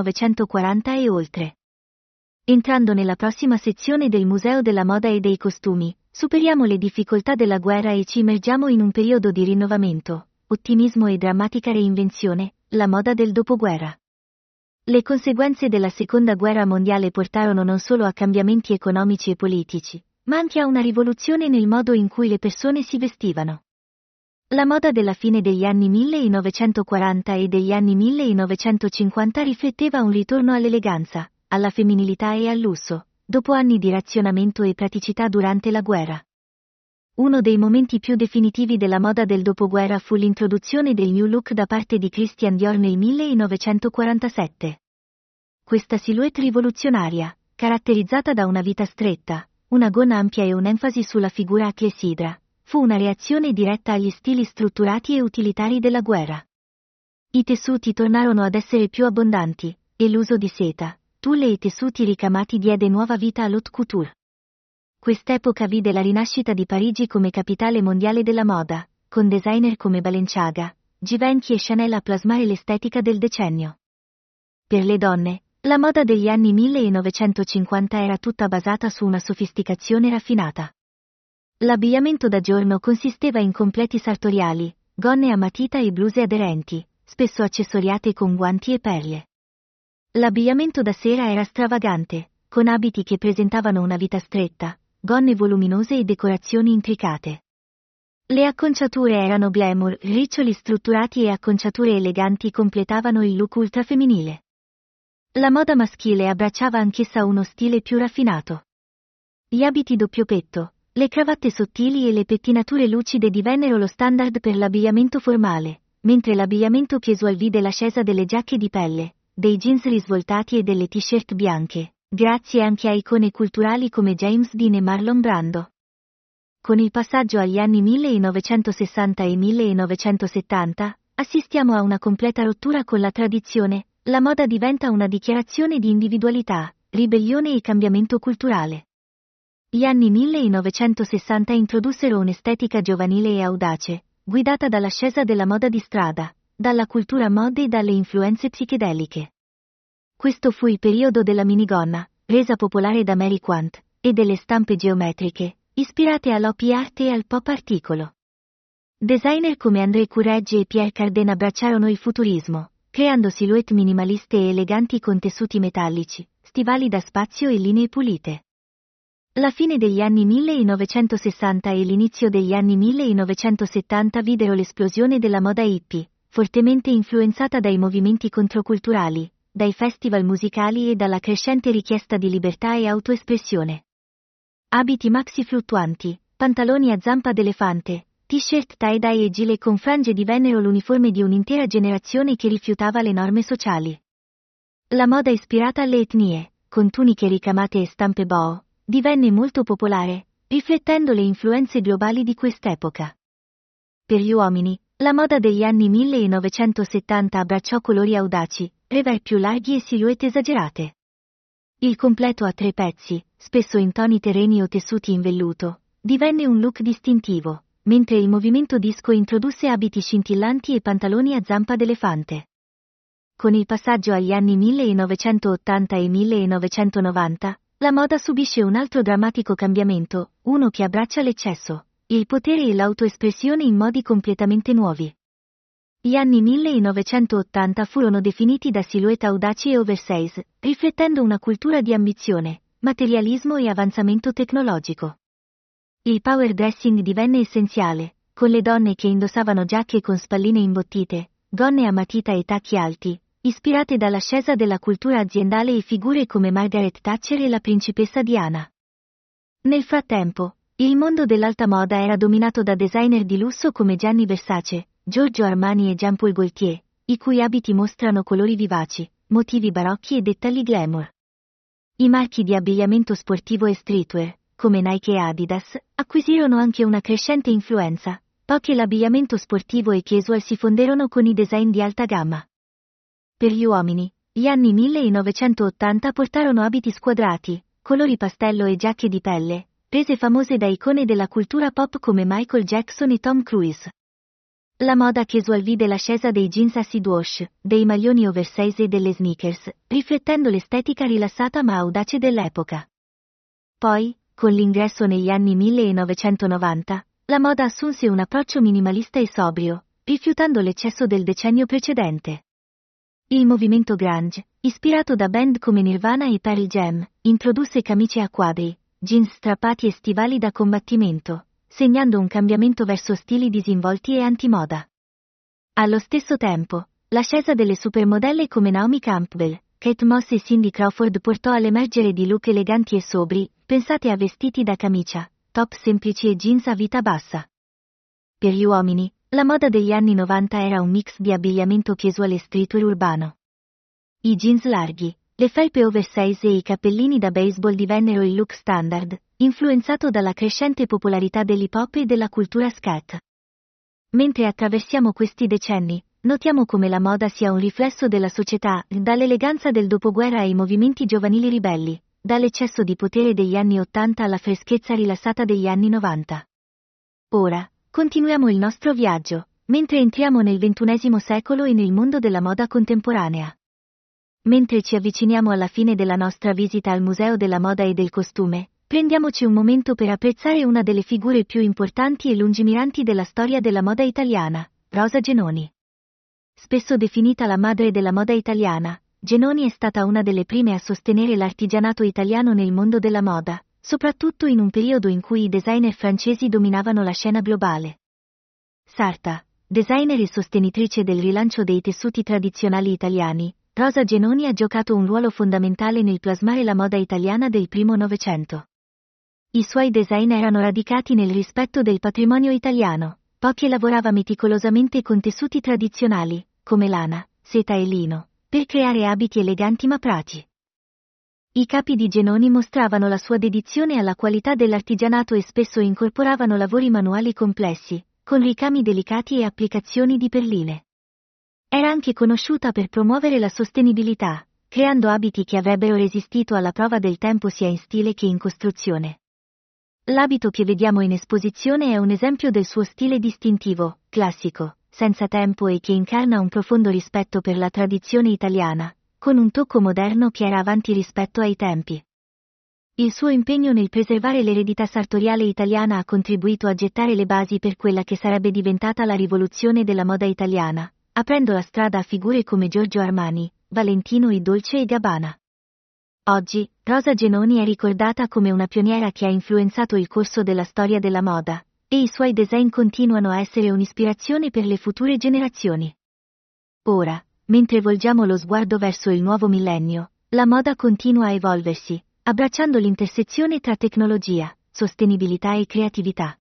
[SPEAKER 1] 1940 e oltre. Entrando nella prossima sezione del Museo della Moda e dei Costumi, superiamo le difficoltà della guerra e ci immergiamo in un periodo di rinnovamento, ottimismo e drammatica reinvenzione, la moda del dopoguerra. Le conseguenze della Seconda Guerra Mondiale portarono non solo a cambiamenti economici e politici, ma anche a una rivoluzione nel modo in cui le persone si vestivano. La moda della fine degli anni 1940 e degli anni 1950 rifletteva un ritorno all'eleganza, alla femminilità e al lusso, dopo anni di razionamento e praticità durante la guerra. Uno dei momenti più definitivi della moda del dopoguerra fu l'introduzione del New Look da parte di Christian Dior nel 1947. Questa silhouette rivoluzionaria, caratterizzata da una vita stretta, una gonna ampia e un'enfasi sulla figura a clessidra, fu una reazione diretta agli stili strutturati e utilitari della guerra. I tessuti tornarono ad essere più abbondanti, e l'uso di seta, tulle e tessuti ricamati diede nuova vita all'haute couture. Quest'epoca vide la rinascita di Parigi come capitale mondiale della moda, con designer come Balenciaga, Givenchy e Chanel a plasmare l'estetica del decennio. Per le donne, la moda degli anni 1950 era tutta basata su una sofisticazione raffinata. L'abbigliamento da giorno consisteva in completi sartoriali, gonne a matita e bluse aderenti, spesso accessoriate con guanti e perle. L'abbigliamento da sera era stravagante, con abiti che presentavano una vita stretta, gonne voluminose e decorazioni intricate. Le acconciature erano glamour, riccioli strutturati e acconciature eleganti completavano il look ultrafemminile. La moda maschile abbracciava anch'essa uno stile più raffinato. Gli abiti doppio petto, le cravatte sottili e le pettinature lucide divennero lo standard per l'abbigliamento formale, mentre l'abbigliamento casual vide l'ascesa delle giacche di pelle, dei jeans risvoltati e delle t-shirt bianche, grazie anche a icone culturali come James Dean e Marlon Brando. Con il passaggio agli anni 1960 e 1970, assistiamo a una completa rottura con la tradizione, la moda diventa una dichiarazione di individualità, ribellione e cambiamento culturale. Gli anni 1960 introdussero un'estetica giovanile e audace, guidata dall'ascesa della moda di strada, dalla cultura mod e dalle influenze psichedeliche. Questo fu il periodo della minigonna, resa popolare da Mary Quant, e delle stampe geometriche, ispirate all'op art e al pop articolo. Designer come André Courrèges e Pierre Cardin abbracciarono il futurismo, creando silhouette minimaliste e eleganti con tessuti metallici, stivali da spazio e linee pulite. La fine degli anni 1960 e l'inizio degli anni 1970 videro l'esplosione della moda hippie, fortemente influenzata dai movimenti controculturali, dai festival musicali e dalla crescente richiesta di libertà e autoespressione. Abiti maxi fluttuanti, pantaloni a zampa d'elefante, t-shirt tie-dye e gilet con frange divennero l'uniforme di un'intera generazione che rifiutava le norme sociali. La moda ispirata alle etnie, con tuniche ricamate e stampe boho, divenne molto popolare, riflettendo le influenze globali di quest'epoca. Per gli uomini, la moda degli anni 1970 abbracciò colori audaci, revers più larghi e silhouette esagerate. Il completo a 3 pezzi, spesso in toni terreni o tessuti in velluto, divenne un look distintivo, mentre il movimento disco introdusse abiti scintillanti e pantaloni a zampa d'elefante. Con il passaggio agli anni 1980 e 1990, la moda subisce un altro drammatico cambiamento, uno che abbraccia l'eccesso, il potere e l'autoespressione in modi completamente nuovi. Gli anni 1980 furono definiti da silhouette audaci e oversize, riflettendo una cultura di ambizione, materialismo e avanzamento tecnologico. Il power dressing divenne essenziale, con le donne che indossavano giacche con spalline imbottite, gonne a matita e tacchi alti, ispirate dall'ascesa della cultura aziendale e figure come Margaret Thatcher e la principessa Diana. Nel frattempo, il mondo dell'alta moda era dominato da designer di lusso come Gianni Versace, Giorgio Armani e Jean-Paul Gaultier, i cui abiti mostrano colori vivaci, motivi barocchi e dettagli glamour. I marchi di abbigliamento sportivo e streetwear, come Nike e Adidas, acquisirono anche una crescente influenza, poiché l'abbigliamento sportivo e casual si fonderono con i design di alta gamma. Per gli uomini, gli anni 1980 portarono abiti squadrati, colori pastello e giacche di pelle, rese famose da icone della cultura pop come Michael Jackson e Tom Cruise. La moda casual vide l'ascesa dei jeans acid wash, dei maglioni oversize e delle sneakers, riflettendo l'estetica rilassata ma audace dell'epoca. Poi, con l'ingresso negli anni 1990, la moda assunse un approccio minimalista e sobrio, rifiutando l'eccesso del decennio precedente. Il movimento grunge, ispirato da band come Nirvana e Pearl Jam, introdusse camicie a quadri, jeans strappati e stivali da combattimento, segnando un cambiamento verso stili disinvolti e antimoda. Allo stesso tempo, l'ascesa delle supermodelle come Naomi Campbell, Kate Moss e Cindy Crawford portò all'emergere di look eleganti e sobri, pensate a vestiti da camicia, top semplici e jeans a vita bassa. Per gli uomini, la moda degli anni 90 era un mix di abbigliamento casual e streetwear urbano. I jeans larghi, le felpe oversize e i cappellini da baseball divennero il look standard, influenzato dalla crescente popolarità dell'hip hop e della cultura scat. Mentre attraversiamo questi decenni, notiamo come la moda sia un riflesso della società, dall'eleganza del dopoguerra ai movimenti giovanili ribelli, dall'eccesso di potere degli anni '80 alla freschezza rilassata degli anni '90. Ora, continuiamo il nostro viaggio, mentre entriamo nel XXI secolo e nel mondo della moda contemporanea. Mentre ci avviciniamo alla fine della nostra visita al Museo della Moda e del Costume, prendiamoci un momento per apprezzare una delle figure più importanti e lungimiranti della storia della moda italiana, Rosa Genoni. Spesso definita la madre della moda italiana, Genoni è stata una delle prime a sostenere l'artigianato italiano nel mondo della moda, soprattutto in un periodo in cui i designer francesi dominavano la scena globale. Sarta, designer e sostenitrice del rilancio dei tessuti tradizionali italiani, Rosa Genoni ha giocato un ruolo fondamentale nel plasmare la moda italiana del primo Novecento. I suoi design erano radicati nel rispetto del patrimonio italiano, poiché lavorava meticolosamente con tessuti tradizionali, come lana, seta e lino, per creare abiti eleganti ma pratici. I capi di Genoni mostravano la sua dedizione alla qualità dell'artigianato e spesso incorporavano lavori manuali complessi, con ricami delicati e applicazioni di perline. Era anche conosciuta per promuovere la sostenibilità, creando abiti che avrebbero resistito alla prova del tempo sia in stile che in costruzione. L'abito che vediamo in esposizione è un esempio del suo stile distintivo, classico, senza tempo e che incarna un profondo rispetto per la tradizione italiana, con un tocco moderno che era avanti rispetto ai tempi. Il suo impegno nel preservare l'eredità sartoriale italiana ha contribuito a gettare le basi per quella che sarebbe diventata la rivoluzione della moda italiana, aprendo la strada a figure come Giorgio Armani, Valentino e Dolce & Gabbana. Oggi, Rosa Genoni è ricordata come una pioniera che ha influenzato il corso della storia della moda, e i suoi design continuano a essere un'ispirazione per le future generazioni. Ora, mentre volgiamo lo sguardo verso il nuovo millennio, la moda continua a evolversi, abbracciando l'intersezione tra tecnologia, sostenibilità e creatività.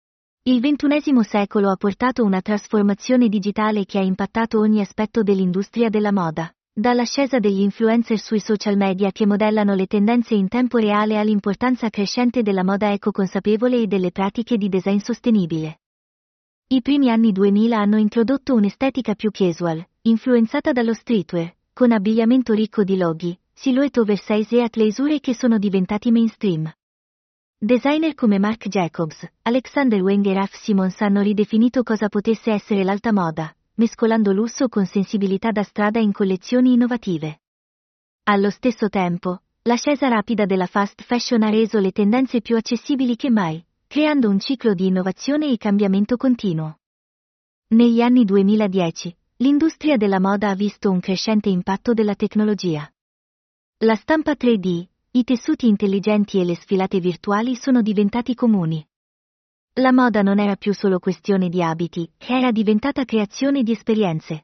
[SPEAKER 1] Il XXI secolo ha portato una trasformazione digitale che ha impattato ogni aspetto dell'industria della moda, dall'ascesa degli influencer sui social media che modellano le tendenze in tempo reale all'importanza crescente della moda eco-consapevole e delle pratiche di design sostenibile. I primi anni 2000 hanno introdotto un'estetica più casual, influenzata dallo streetwear, con abbigliamento ricco di loghi, silhouette oversize e athleisure che sono diventati mainstream. Designer come Marc Jacobs, Alexander Wang e Raf Simons hanno ridefinito cosa potesse essere l'alta moda, mescolando lusso con sensibilità da strada in collezioni innovative. Allo stesso tempo, l'ascesa rapida della fast fashion ha reso le tendenze più accessibili che mai, creando un ciclo di innovazione e cambiamento continuo. Negli anni 2010, l'industria della moda ha visto un crescente impatto della tecnologia. La stampa 3D, i tessuti intelligenti e le sfilate virtuali sono diventati comuni. La moda non era più solo questione di abiti, era diventata creazione di esperienze.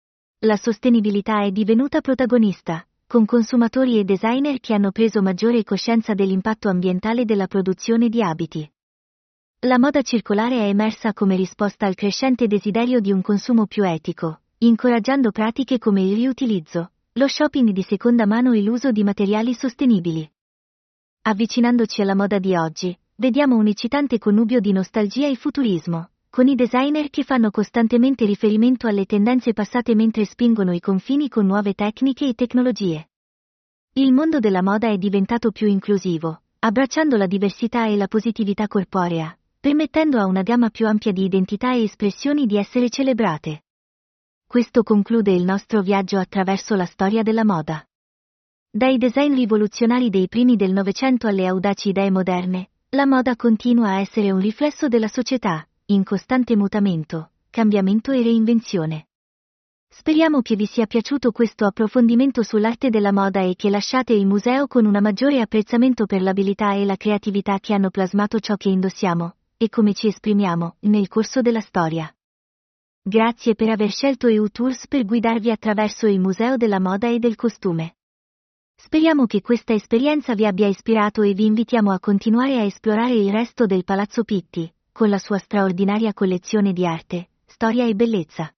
[SPEAKER 1] La sostenibilità è divenuta protagonista, con consumatori e designer che hanno preso maggiore coscienza dell'impatto ambientale della produzione di abiti. La moda circolare è emersa come risposta al crescente desiderio di un consumo più etico, incoraggiando pratiche come il riutilizzo, lo shopping di seconda mano e l'uso di materiali sostenibili. Avvicinandoci alla moda di oggi, vediamo un eccitante connubio di nostalgia e futurismo, con i designer che fanno costantemente riferimento alle tendenze passate mentre spingono i confini con nuove tecniche e tecnologie. Il mondo della moda è diventato più inclusivo, abbracciando la diversità e la positività corporea, permettendo a una gamma più ampia di identità e espressioni di essere celebrate. Questo conclude il nostro viaggio attraverso la storia della moda. Dai design rivoluzionari dei primi del Novecento alle audaci idee moderne, la moda continua a essere un riflesso della società, in costante mutamento, cambiamento e reinvenzione. Speriamo che vi sia piaciuto questo approfondimento sull'arte della moda e che lasciate il museo con un maggiore apprezzamento per l'abilità e la creatività che hanno plasmato ciò che indossiamo, e come ci esprimiamo, nel corso della storia. Grazie per aver scelto EU Tours per guidarvi attraverso il Museo della Moda e del Costume. Speriamo che questa esperienza vi abbia ispirato e vi invitiamo a continuare a esplorare il resto del Palazzo Pitti, con la sua straordinaria collezione di arte, storia e bellezza.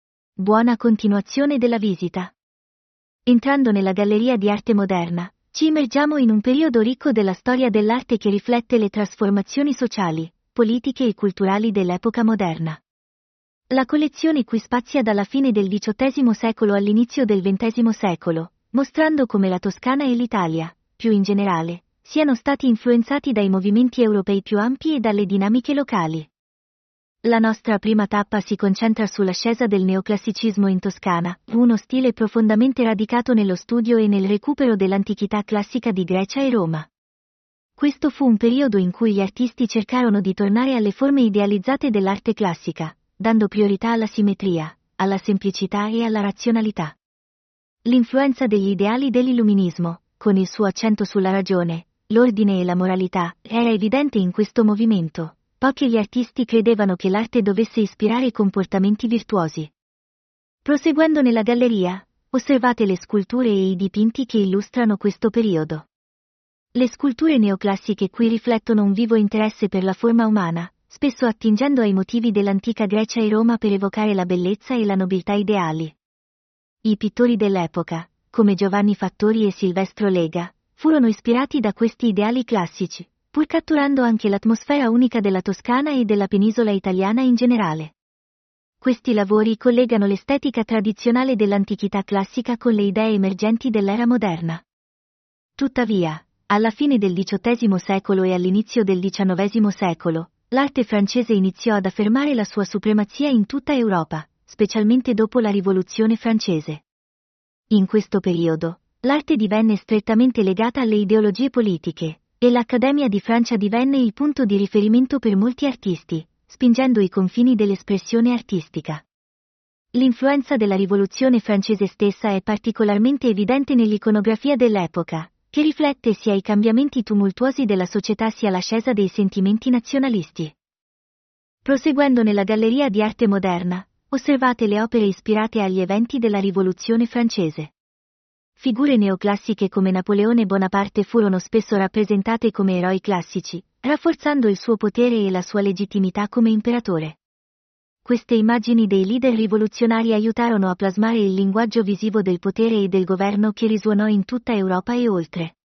[SPEAKER 1] Buona continuazione della visita. Entrando nella Galleria di Arte Moderna, ci immergiamo in un periodo ricco della storia dell'arte che riflette le trasformazioni sociali, politiche e culturali dell'epoca moderna. La collezione qui spazia dalla fine del XVIII secolo all'inizio del XX secolo, mostrando come la Toscana e l'Italia, più in generale, siano stati influenzati dai movimenti europei più ampi e dalle dinamiche locali. La nostra prima tappa si concentra sull'ascesa del neoclassicismo in Toscana, uno stile profondamente radicato nello studio e nel recupero dell'antichità classica di Grecia e Roma. Questo fu un periodo in cui gli artisti cercarono di tornare alle forme idealizzate dell'arte classica, dando priorità alla simmetria, alla semplicità e alla razionalità. L'influenza degli ideali dell'illuminismo, con il suo accento sulla ragione, l'ordine e la moralità, era evidente in questo movimento. Pochi gli artisti credevano che l'arte dovesse ispirare comportamenti virtuosi. Proseguendo nella galleria, osservate le sculture e i dipinti che illustrano questo periodo. Le sculture neoclassiche qui riflettono un vivo interesse per la forma umana, spesso attingendo ai motivi dell'antica Grecia e Roma per evocare la bellezza e la nobiltà ideali. I pittori dell'epoca, come Giovanni Fattori e Silvestro Lega, furono ispirati da questi ideali classici, pur catturando anche l'atmosfera unica della Toscana e della penisola italiana in generale. Questi lavori collegano l'estetica tradizionale dell'antichità classica con le idee emergenti dell'era moderna. Tuttavia, alla fine del XVIII secolo e all'inizio del XIX secolo, l'arte francese iniziò ad affermare la sua supremazia in tutta Europa, specialmente dopo la Rivoluzione francese. In questo periodo, l'arte divenne strettamente legata alle ideologie politiche, e l'Accademia di Francia divenne il punto di riferimento per molti artisti, spingendo i confini dell'espressione artistica. L'influenza della Rivoluzione francese stessa è particolarmente evidente nell'iconografia dell'epoca, che riflette sia i cambiamenti tumultuosi della società sia l'ascesa dei sentimenti nazionalisti. Proseguendo nella Galleria di Arte Moderna, osservate le opere ispirate agli eventi della Rivoluzione francese. Figure neoclassiche come Napoleone Bonaparte furono spesso rappresentate come eroi classici, rafforzando il suo potere e la sua legittimità come imperatore. Queste immagini dei leader rivoluzionari aiutarono a plasmare il linguaggio visivo del potere e del governo che risuonò in tutta Europa e oltre.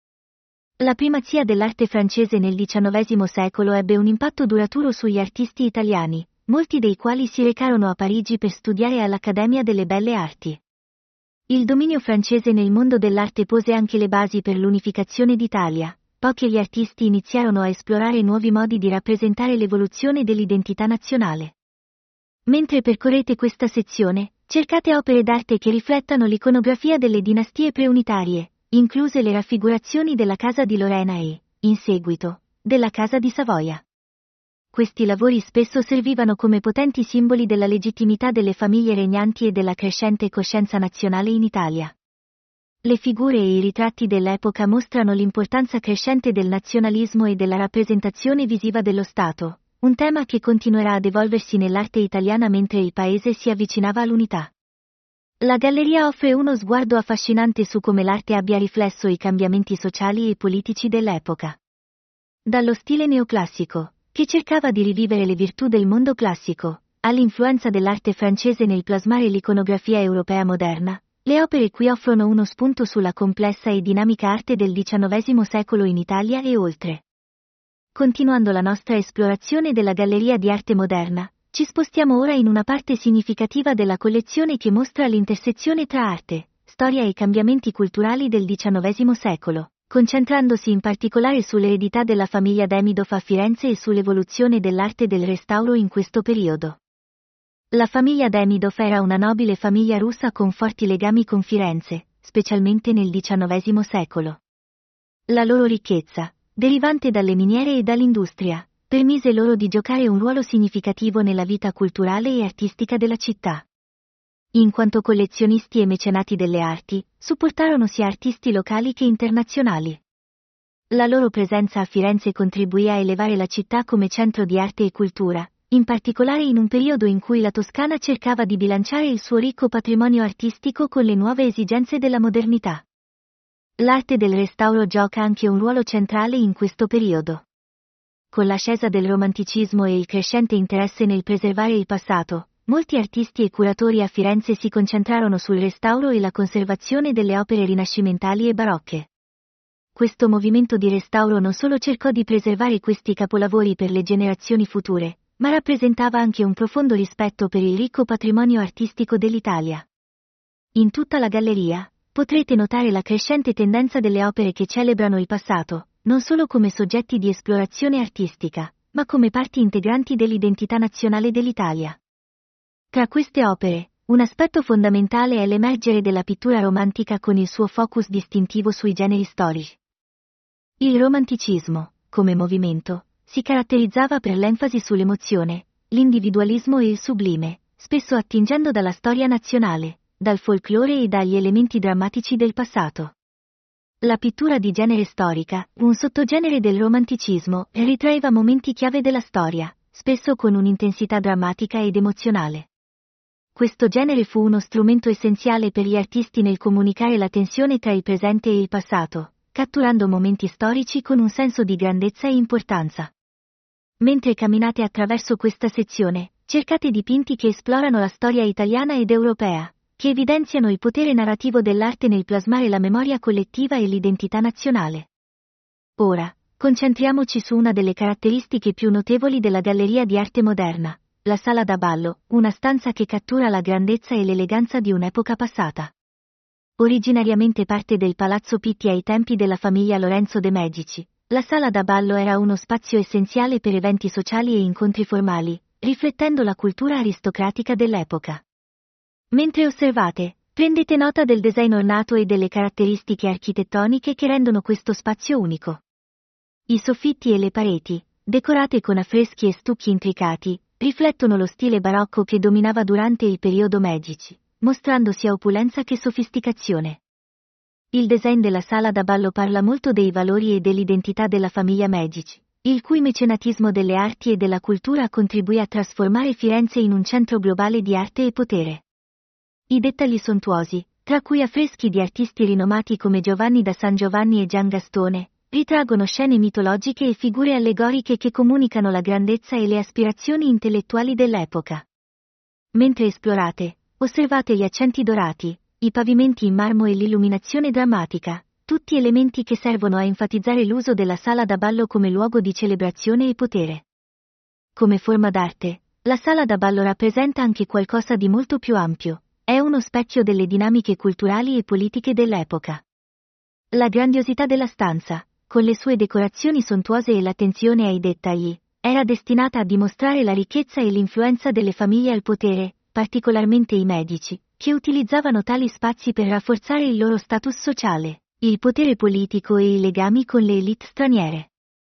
[SPEAKER 1] La primazia dell'arte francese nel XIX secolo ebbe un impatto duraturo sugli artisti italiani, molti dei quali si recarono a Parigi per studiare all'Accademia delle Belle Arti. Il dominio francese nel mondo dell'arte pose anche le basi per l'unificazione d'Italia. Pochi gli artisti iniziarono a esplorare nuovi modi di rappresentare l'evoluzione dell'identità nazionale. Mentre percorrete questa sezione, cercate opere d'arte che riflettano l'iconografia delle dinastie preunitarie, incluse le raffigurazioni della Casa di Lorena e, in seguito, della Casa di Savoia. Questi lavori spesso servivano come potenti simboli della legittimità delle famiglie regnanti e della crescente coscienza nazionale in Italia. Le figure e i ritratti dell'epoca mostrano l'importanza crescente del nazionalismo e della rappresentazione visiva dello Stato, un tema che continuerà ad evolversi nell'arte italiana mentre il paese si avvicinava all'unità. La galleria offre uno sguardo affascinante su come l'arte abbia riflesso i cambiamenti sociali e politici dell'epoca. Dallo stile neoclassico, che cercava di rivivere le virtù del mondo classico, all'influenza dell'arte francese nel plasmare l'iconografia europea moderna, le opere qui offrono uno spunto sulla complessa e dinamica arte del XIX secolo in Italia e oltre. Continuando la nostra esplorazione della Galleria di Arte Moderna, ci spostiamo ora in una parte significativa della collezione che mostra l'intersezione tra arte, storia e cambiamenti culturali del XIX secolo, concentrandosi in particolare sull'eredità della famiglia Demidov a Firenze e sull'evoluzione dell'arte del restauro in questo periodo. La famiglia Demidov era una nobile famiglia russa con forti legami con Firenze, specialmente nel XIX secolo. La loro ricchezza, derivante dalle miniere e dall'industria, permise loro di giocare un ruolo significativo nella vita culturale e artistica della città. In quanto collezionisti e mecenati delle arti, supportarono sia artisti locali che internazionali. La loro presenza a Firenze contribuì a elevare la città come centro di arte e cultura, in particolare in un periodo in cui la Toscana cercava di bilanciare il suo ricco patrimonio artistico con le nuove esigenze della modernità. L'arte del restauro gioca anche un ruolo centrale in questo periodo. Con l'ascesa del romanticismo e il crescente interesse nel preservare il passato, molti artisti e curatori a Firenze si concentrarono sul restauro e la conservazione delle opere rinascimentali e barocche. Questo movimento di restauro non solo cercò di preservare questi capolavori per le generazioni future, ma rappresentava anche un profondo rispetto per il ricco patrimonio artistico dell'Italia. In tutta la galleria, potrete notare la crescente tendenza delle opere che celebrano il passato, non solo come soggetti di esplorazione artistica, ma come parti integranti dell'identità nazionale dell'Italia. Tra queste opere, un aspetto fondamentale è l'emergere della pittura romantica con il suo focus distintivo sui generi storici. Il romanticismo, come movimento, si caratterizzava per l'enfasi sull'emozione, l'individualismo e il sublime, spesso attingendo dalla storia nazionale, dal folklore e dagli elementi drammatici del passato. La pittura di genere storica, un sottogenere del romanticismo, ritraeva momenti chiave della storia, spesso con un'intensità drammatica ed emozionale. Questo genere fu uno strumento essenziale per gli artisti nel comunicare la tensione tra il presente e il passato, catturando momenti storici con un senso di grandezza e importanza. Mentre camminate attraverso questa sezione, cercate dipinti che esplorano la storia italiana ed europea, che evidenziano il potere narrativo dell'arte nel plasmare la memoria collettiva e l'identità nazionale. Ora, concentriamoci su una delle caratteristiche più notevoli della Galleria di Arte Moderna, la Sala da Ballo, una stanza che cattura la grandezza e l'eleganza di un'epoca passata. Originariamente parte del Palazzo Pitti ai tempi della famiglia Lorenzo de' Medici, la Sala da Ballo era uno spazio essenziale per eventi sociali e incontri formali, riflettendo la cultura aristocratica dell'epoca. Mentre osservate, prendete nota del design ornato e delle caratteristiche architettoniche che rendono questo spazio unico. I soffitti e le pareti, decorate con affreschi e stucchi intricati, riflettono lo stile barocco che dominava durante il periodo Medici, mostrando sia opulenza che sofisticazione. Il design della Sala da Ballo parla molto dei valori e dell'identità della famiglia Medici, il cui mecenatismo delle arti e della cultura contribuì a trasformare Firenze in un centro globale di arte e potere. I dettagli sontuosi, tra cui affreschi di artisti rinomati come Giovanni da San Giovanni e Gian Gastone, ritraggono scene mitologiche e figure allegoriche che comunicano la grandezza e le aspirazioni intellettuali dell'epoca. Mentre esplorate, osservate gli accenti dorati, i pavimenti in marmo e l'illuminazione drammatica, tutti elementi che servono a enfatizzare l'uso della Sala da Ballo come luogo di celebrazione e potere. Come forma d'arte, la Sala da Ballo rappresenta anche qualcosa di molto più ampio. È uno specchio delle dinamiche culturali e politiche dell'epoca. La grandiosità della stanza, con le sue decorazioni sontuose e l'attenzione ai dettagli, era destinata a dimostrare la ricchezza e l'influenza delle famiglie al potere, particolarmente i Medici, che utilizzavano tali spazi per rafforzare il loro status sociale, il potere politico e i legami con le élite straniere.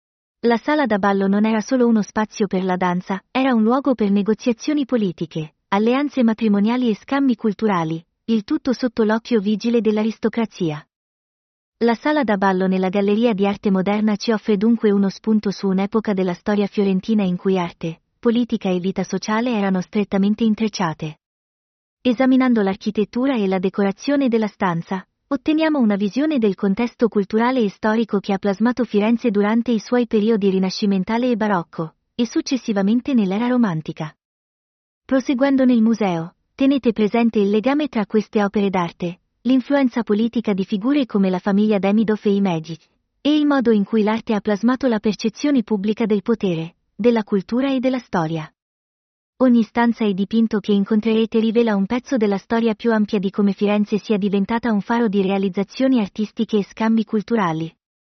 [SPEAKER 1] La Sala da Ballo non era solo uno spazio per la danza, era un luogo per negoziazioni politiche, alleanze matrimoniali e scambi culturali, il tutto sotto l'occhio vigile dell'aristocrazia. La Sala da Ballo nella Galleria di Arte Moderna ci offre dunque uno spunto su un'epoca della storia fiorentina in cui arte, politica e vita sociale erano strettamente intrecciate. Esaminando l'architettura e la decorazione della stanza, otteniamo una visione del contesto culturale e storico che ha plasmato Firenze durante i suoi periodi rinascimentale e barocco, e successivamente nell'era romantica. Proseguendo nel museo, tenete presente il legame tra queste opere d'arte, l'influenza politica di figure come la famiglia Demidov e i Medici, e il modo in cui l'arte ha plasmato la percezione pubblica del potere, della cultura e della storia. Ogni stanza e dipinto che incontrerete rivela un pezzo della storia più ampia di come Firenze sia diventata un faro di realizzazioni artistiche e scambi culturali.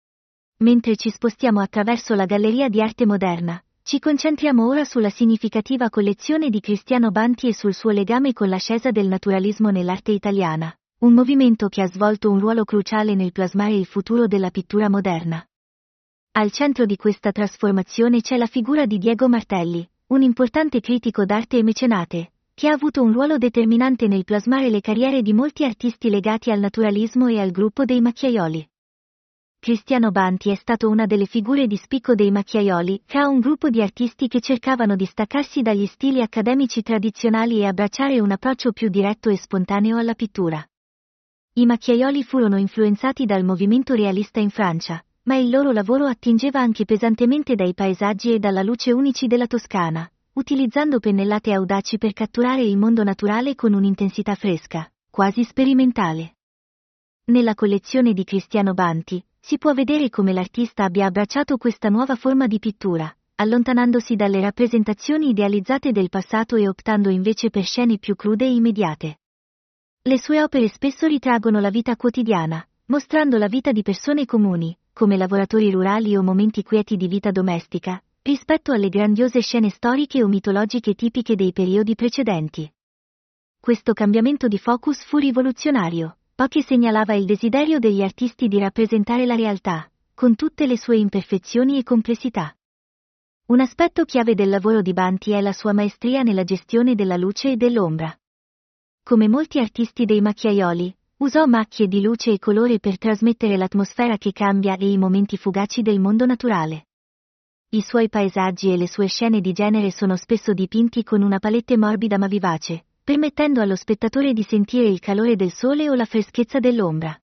[SPEAKER 1] Mentre ci spostiamo attraverso la Galleria di Arte Moderna, ci concentriamo ora sulla significativa collezione di Cristiano Banti e sul suo legame con l'ascesa del naturalismo nell'arte italiana, un movimento che ha svolto un ruolo cruciale nel plasmare il futuro della pittura moderna. Al centro di questa trasformazione c'è la figura di Diego Martelli, un importante critico d'arte e mecenate, che ha avuto un ruolo determinante nel plasmare le carriere di molti artisti legati al naturalismo e al gruppo dei Macchiaioli. Cristiano Banti è stato una delle figure di spicco dei Macchiaioli, tra un gruppo di artisti che cercavano di staccarsi dagli stili accademici tradizionali e abbracciare un approccio più diretto e spontaneo alla pittura. I Macchiaioli furono influenzati dal movimento realista in Francia, ma il loro lavoro attingeva anche pesantemente dai paesaggi e dalla luce unici della Toscana, utilizzando pennellate audaci per catturare il mondo naturale con un'intensità fresca, quasi sperimentale. Nella collezione di Cristiano Banti, si può vedere come l'artista abbia abbracciato questa nuova forma di pittura, allontanandosi dalle rappresentazioni idealizzate del passato e optando invece per scene più crude e immediate. Le sue opere spesso ritraggono la vita quotidiana, mostrando la vita di persone comuni, come lavoratori rurali o momenti quieti di vita domestica, rispetto alle grandiose scene storiche o mitologiche tipiche dei periodi precedenti. Questo cambiamento di focus fu rivoluzionario, poiché segnalava il desiderio degli artisti di rappresentare la realtà, con tutte le sue imperfezioni e complessità. Un aspetto chiave del lavoro di Banti è la sua maestria nella gestione della luce e dell'ombra. Come molti artisti dei macchiaioli, usò macchie di luce e colore per trasmettere l'atmosfera che cambia e i momenti fugaci del mondo naturale. I suoi paesaggi e le sue scene di genere sono spesso dipinti con una palette morbida ma vivace, permettendo allo spettatore di sentire il calore del sole o la freschezza dell'ombra.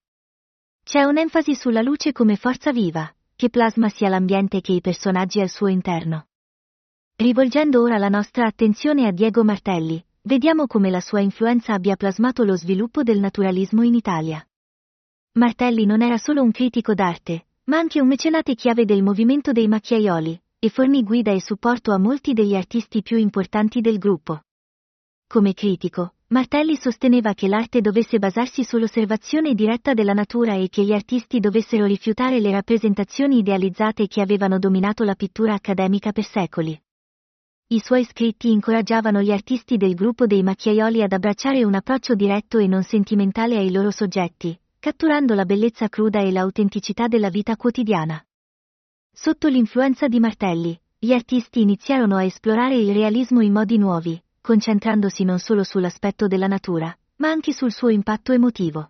[SPEAKER 1] C'è un'enfasi sulla luce come forza viva, che plasma sia l'ambiente che i personaggi al suo interno. Rivolgendo ora la nostra attenzione a Diego Martelli, vediamo come la sua influenza abbia plasmato lo sviluppo del naturalismo in Italia. Martelli non era solo un critico d'arte, ma anche un mecenate chiave del movimento dei macchiaioli, e fornì guida e supporto a molti degli artisti più importanti del gruppo. Come critico, Martelli sosteneva che l'arte dovesse basarsi sull'osservazione diretta della natura e che gli artisti dovessero rifiutare le rappresentazioni idealizzate che avevano dominato la pittura accademica per secoli. I suoi scritti incoraggiavano gli artisti del gruppo dei macchiaioli ad abbracciare un approccio diretto e non sentimentale ai loro soggetti, catturando la bellezza cruda e l'autenticità della vita quotidiana. Sotto l'influenza di Martelli, gli artisti iniziarono a esplorare il realismo in modi nuovi, concentrandosi non solo sull'aspetto della natura, ma anche sul suo impatto emotivo.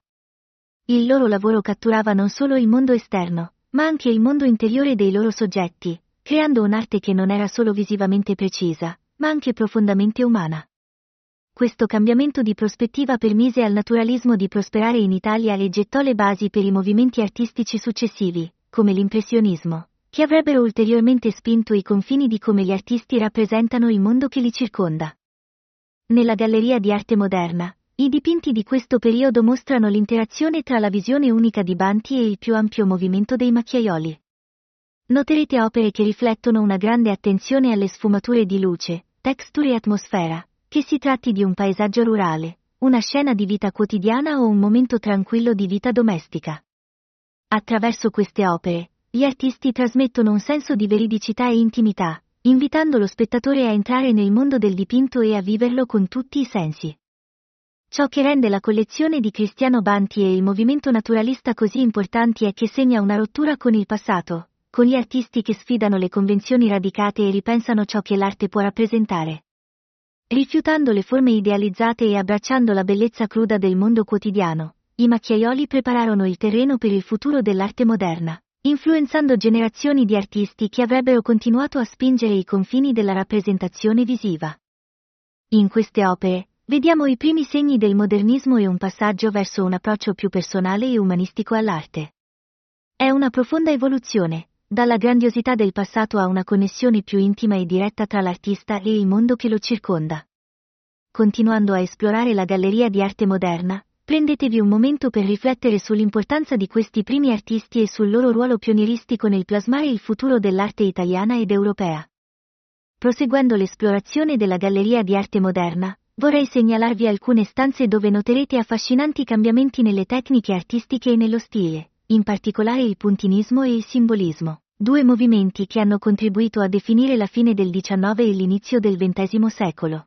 [SPEAKER 1] Il loro lavoro catturava non solo il mondo esterno, ma anche il mondo interiore dei loro soggetti, creando un'arte che non era solo visivamente precisa, ma anche profondamente umana. Questo cambiamento di prospettiva permise al naturalismo di prosperare in Italia e gettò le basi per i movimenti artistici successivi, come l'impressionismo, che avrebbero ulteriormente spinto i confini di come gli artisti rappresentano il mondo che li circonda. Nella Galleria di Arte Moderna, i dipinti di questo periodo mostrano l'interazione tra la visione unica di Banti e il più ampio movimento dei macchiaioli. Noterete opere che riflettono una grande attenzione alle sfumature di luce, texture e atmosfera, che si tratti di un paesaggio rurale, una scena di vita quotidiana o un momento tranquillo di vita domestica. Attraverso queste opere, gli artisti trasmettono un senso di veridicità e intimità, invitando lo spettatore a entrare nel mondo del dipinto e a viverlo con tutti i sensi. Ciò che rende la collezione di Cristiano Banti e il movimento naturalista così importanti è che segna una rottura con il passato, con gli artisti che sfidano le convenzioni radicate e ripensano ciò che l'arte può rappresentare. Rifiutando le forme idealizzate e abbracciando la bellezza cruda del mondo quotidiano, i macchiaioli prepararono il terreno per il futuro dell'arte moderna, influenzando generazioni di artisti che avrebbero continuato a spingere i confini della rappresentazione visiva. In queste opere, vediamo i primi segni del modernismo e un passaggio verso un approccio più personale e umanistico all'arte. È una profonda evoluzione, dalla grandiosità del passato a una connessione più intima e diretta tra l'artista e il mondo che lo circonda. Continuando a esplorare la Galleria di Arte Moderna, prendetevi un momento per riflettere sull'importanza di questi primi artisti e sul loro ruolo pionieristico nel plasmare il futuro dell'arte italiana ed europea. Proseguendo l'esplorazione della Galleria di Arte Moderna, vorrei segnalarvi alcune stanze dove noterete affascinanti cambiamenti nelle tecniche artistiche e nello stile, in particolare il puntinismo e il simbolismo, due movimenti che hanno contribuito a definire la fine del XIX e l'inizio del XX secolo.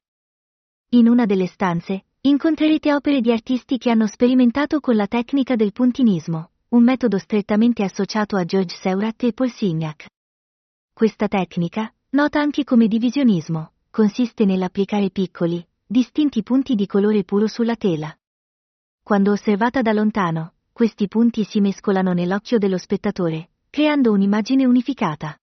[SPEAKER 1] In una delle stanze, incontrerete opere di artisti che hanno sperimentato con la tecnica del puntinismo, un metodo strettamente associato a Georges Seurat e Paul Signac. Questa tecnica, nota anche come divisionismo, consiste nell'applicare piccoli, distinti punti di colore puro sulla tela. Quando osservata da lontano, questi punti si mescolano nell'occhio dello spettatore, creando un'immagine unificata.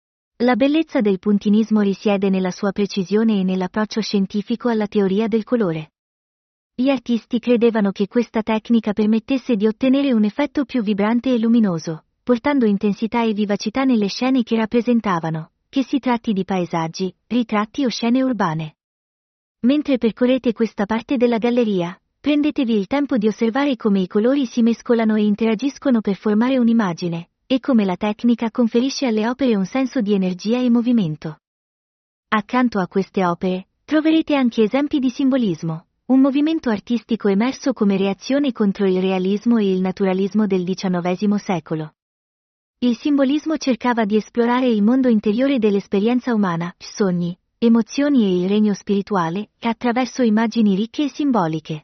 [SPEAKER 1] La bellezza del puntinismo risiede nella sua precisione e nell'approccio scientifico alla teoria del colore. Gli artisti credevano che questa tecnica permettesse di ottenere un effetto più vibrante e luminoso, portando intensità e vivacità nelle scene che rappresentavano, che si tratti di paesaggi, ritratti o scene urbane. Mentre percorrete questa parte della galleria, prendetevi il tempo di osservare come i colori si mescolano e interagiscono per formare un'immagine, e come la tecnica conferisce alle opere un senso di energia e movimento. Accanto a queste opere, troverete anche esempi di simbolismo, un movimento artistico emerso come reazione contro il realismo e il naturalismo del XIX secolo. Il simbolismo cercava di esplorare il mondo interiore dell'esperienza umana, sogni, emozioni e il regno spirituale, attraverso immagini ricche e simboliche.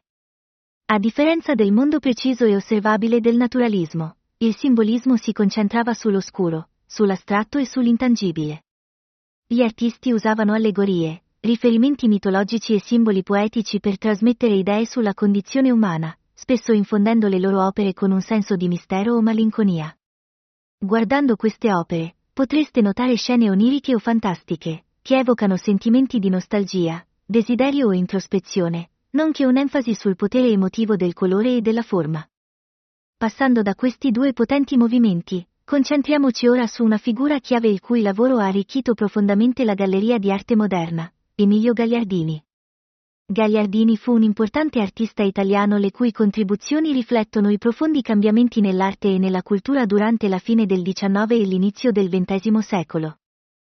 [SPEAKER 1] A differenza del mondo preciso e osservabile del naturalismo, il simbolismo si concentrava sull'oscuro, sull'astratto e sull'intangibile. Gli artisti usavano allegorie, riferimenti mitologici e simboli poetici per trasmettere idee sulla condizione umana, spesso infondendo le loro opere con un senso di mistero o malinconia. Guardando queste opere, potreste notare scene oniriche o fantastiche, che evocano sentimenti di nostalgia, desiderio o introspezione, nonché un'enfasi sul potere emotivo del colore e della forma. Passando da questi due potenti movimenti, concentriamoci ora su una figura chiave il cui lavoro ha arricchito profondamente la galleria di arte moderna, Emilio Gagliardini. Gagliardini fu un importante artista italiano le cui contribuzioni riflettono i profondi cambiamenti nell'arte e nella cultura durante la fine del XIX e l'inizio del XX secolo.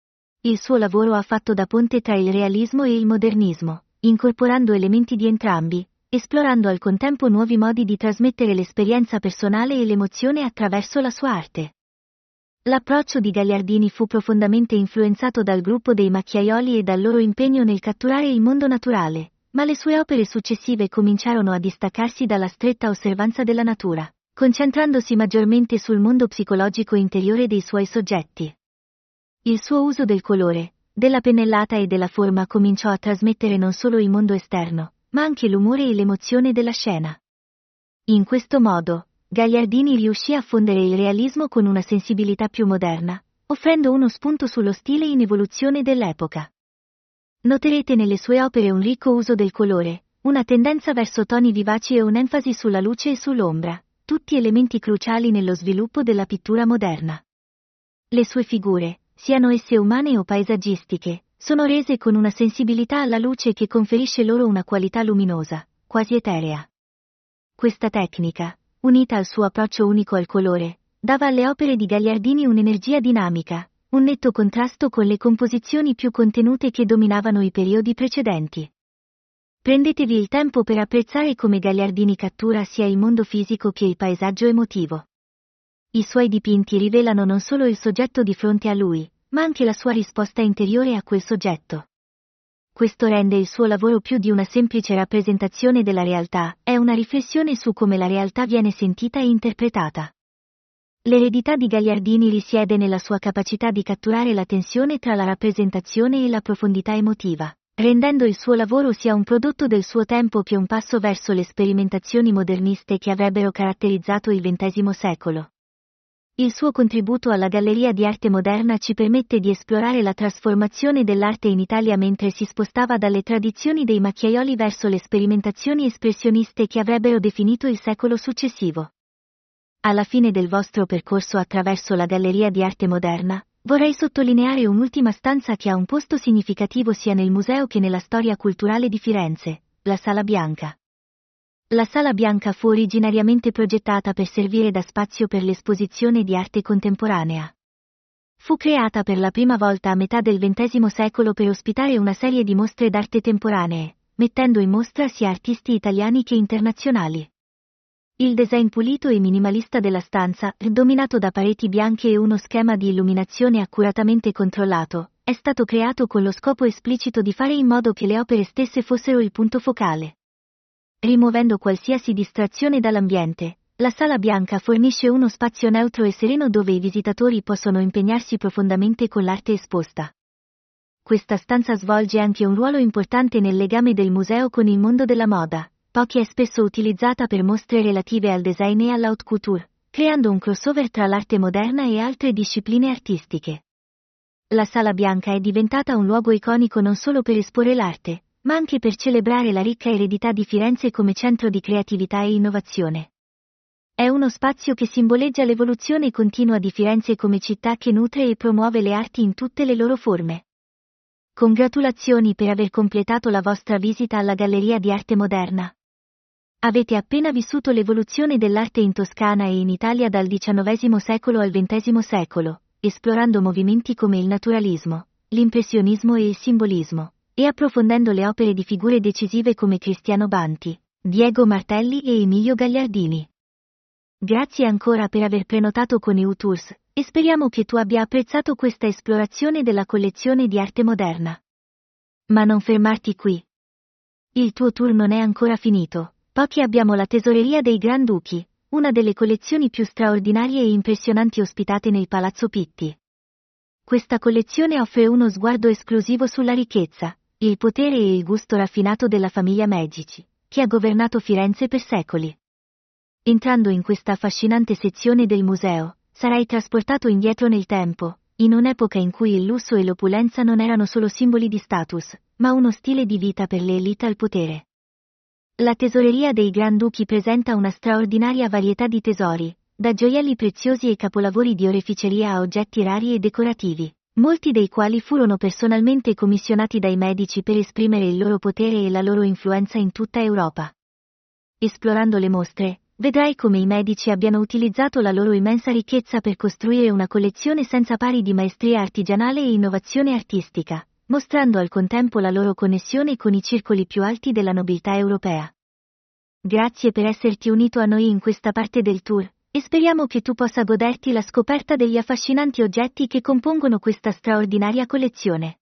[SPEAKER 1] Il suo lavoro ha fatto da ponte tra il realismo e il modernismo, incorporando elementi di entrambi, esplorando al contempo nuovi modi di trasmettere l'esperienza personale e l'emozione attraverso la sua arte. L'approccio di Gagliardini fu profondamente influenzato dal gruppo dei macchiaioli e dal loro impegno nel catturare il mondo naturale, ma le sue opere successive cominciarono a distaccarsi dalla stretta osservanza della natura, concentrandosi maggiormente sul mondo psicologico interiore dei suoi soggetti. Il suo uso del colore, della pennellata e della forma cominciò a trasmettere non solo il mondo esterno, ma anche l'umore e l'emozione della scena. In questo modo, Gagliardini riuscì a fondere il realismo con una sensibilità più moderna, offrendo uno spunto sullo stile in evoluzione dell'epoca. Noterete nelle sue opere un ricco uso del colore, una tendenza verso toni vivaci e un'enfasi sulla luce e sull'ombra, tutti elementi cruciali nello sviluppo della pittura moderna. Le sue figure, siano esse umane o paesaggistiche, sono rese con una sensibilità alla luce che conferisce loro una qualità luminosa, quasi eterea. Questa tecnica, unita al suo approccio unico al colore, dava alle opere di Gagliardini un'energia dinamica, un netto contrasto con le composizioni più contenute che dominavano i periodi precedenti. Prendetevi il tempo per apprezzare come Gagliardini cattura sia il mondo fisico che il paesaggio emotivo. I suoi dipinti rivelano non solo il soggetto di fronte a lui, ma anche la sua risposta interiore a quel soggetto. Questo rende il suo lavoro più di una semplice rappresentazione della realtà, è una riflessione su come la realtà viene sentita e interpretata. L'eredità di Gagliardini risiede nella sua capacità di catturare la tensione tra la rappresentazione e la profondità emotiva, rendendo il suo lavoro sia un prodotto del suo tempo che un passo verso le sperimentazioni moderniste che avrebbero caratterizzato il XX secolo. Il suo contributo alla galleria di arte moderna ci permette di esplorare la trasformazione dell'arte in Italia mentre si spostava dalle tradizioni dei macchiaioli verso le sperimentazioni espressioniste che avrebbero definito il secolo successivo. Alla fine del vostro percorso attraverso la galleria di arte moderna, vorrei sottolineare un'ultima stanza che ha un posto significativo sia nel museo che nella storia culturale di Firenze, la Sala Bianca. La Sala Bianca fu originariamente progettata per servire da spazio per l'esposizione di arte contemporanea. Fu creata per la prima volta a metà del XX secolo per ospitare una serie di mostre d'arte temporanee, mettendo in mostra sia artisti italiani che internazionali. Il design pulito e minimalista della stanza, dominato da pareti bianche e uno schema di illuminazione accuratamente controllato, è stato creato con lo scopo esplicito di fare in modo che le opere stesse fossero il punto focale. Rimuovendo qualsiasi distrazione dall'ambiente, la Sala Bianca fornisce uno spazio neutro e sereno dove i visitatori possono impegnarsi profondamente con l'arte esposta. Questa stanza svolge anche un ruolo importante nel legame del museo con il mondo della moda, poiché è spesso utilizzata per mostre relative al design e all'haute couture, creando un crossover tra l'arte moderna e altre discipline artistiche. La Sala Bianca è diventata un luogo iconico non solo per esporre l'arte, ma anche per celebrare la ricca eredità di Firenze come centro di creatività e innovazione. È uno spazio che simboleggia l'evoluzione continua di Firenze come città che nutre e promuove le arti in tutte le loro forme. Congratulazioni per aver completato la vostra visita alla Galleria di Arte Moderna. Avete appena vissuto l'evoluzione dell'arte in Toscana e in Italia dal XIX secolo al XX secolo, esplorando movimenti come il naturalismo, l'impressionismo e il simbolismo, e approfondendo le opere di figure decisive come Cristiano Banti, Diego Martelli e Emilio Gagliardini. Grazie ancora per aver prenotato con EU Tours, e speriamo che tu abbia apprezzato questa esplorazione della collezione di arte moderna. Ma non fermarti qui. Il tuo tour non è ancora finito. Pochi abbiamo la tesoreria dei Granduchi, una delle collezioni più straordinarie e impressionanti ospitate nel Palazzo Pitti. Questa collezione offre uno sguardo esclusivo sulla ricchezza, il potere e il gusto raffinato della famiglia Medici, che ha governato Firenze per secoli. Entrando in questa affascinante sezione del museo, sarai trasportato indietro nel tempo, in un'epoca in cui il lusso e l'opulenza non erano solo simboli di status, ma uno stile di vita per le elite al potere. La tesoreria dei Granduchi presenta una straordinaria varietà di tesori, da gioielli preziosi e capolavori di oreficeria a oggetti rari e decorativi, molti dei quali furono personalmente commissionati dai Medici per esprimere il loro potere e la loro influenza in tutta Europa. Esplorando le mostre, vedrai come i Medici abbiano utilizzato la loro immensa ricchezza per costruire una collezione senza pari di maestria artigianale e innovazione artistica, mostrando al contempo la loro connessione con i circoli più alti della nobiltà europea. Grazie per esserti unito a noi in questa parte del tour, e speriamo che tu possa goderti la scoperta degli affascinanti oggetti che compongono questa straordinaria collezione.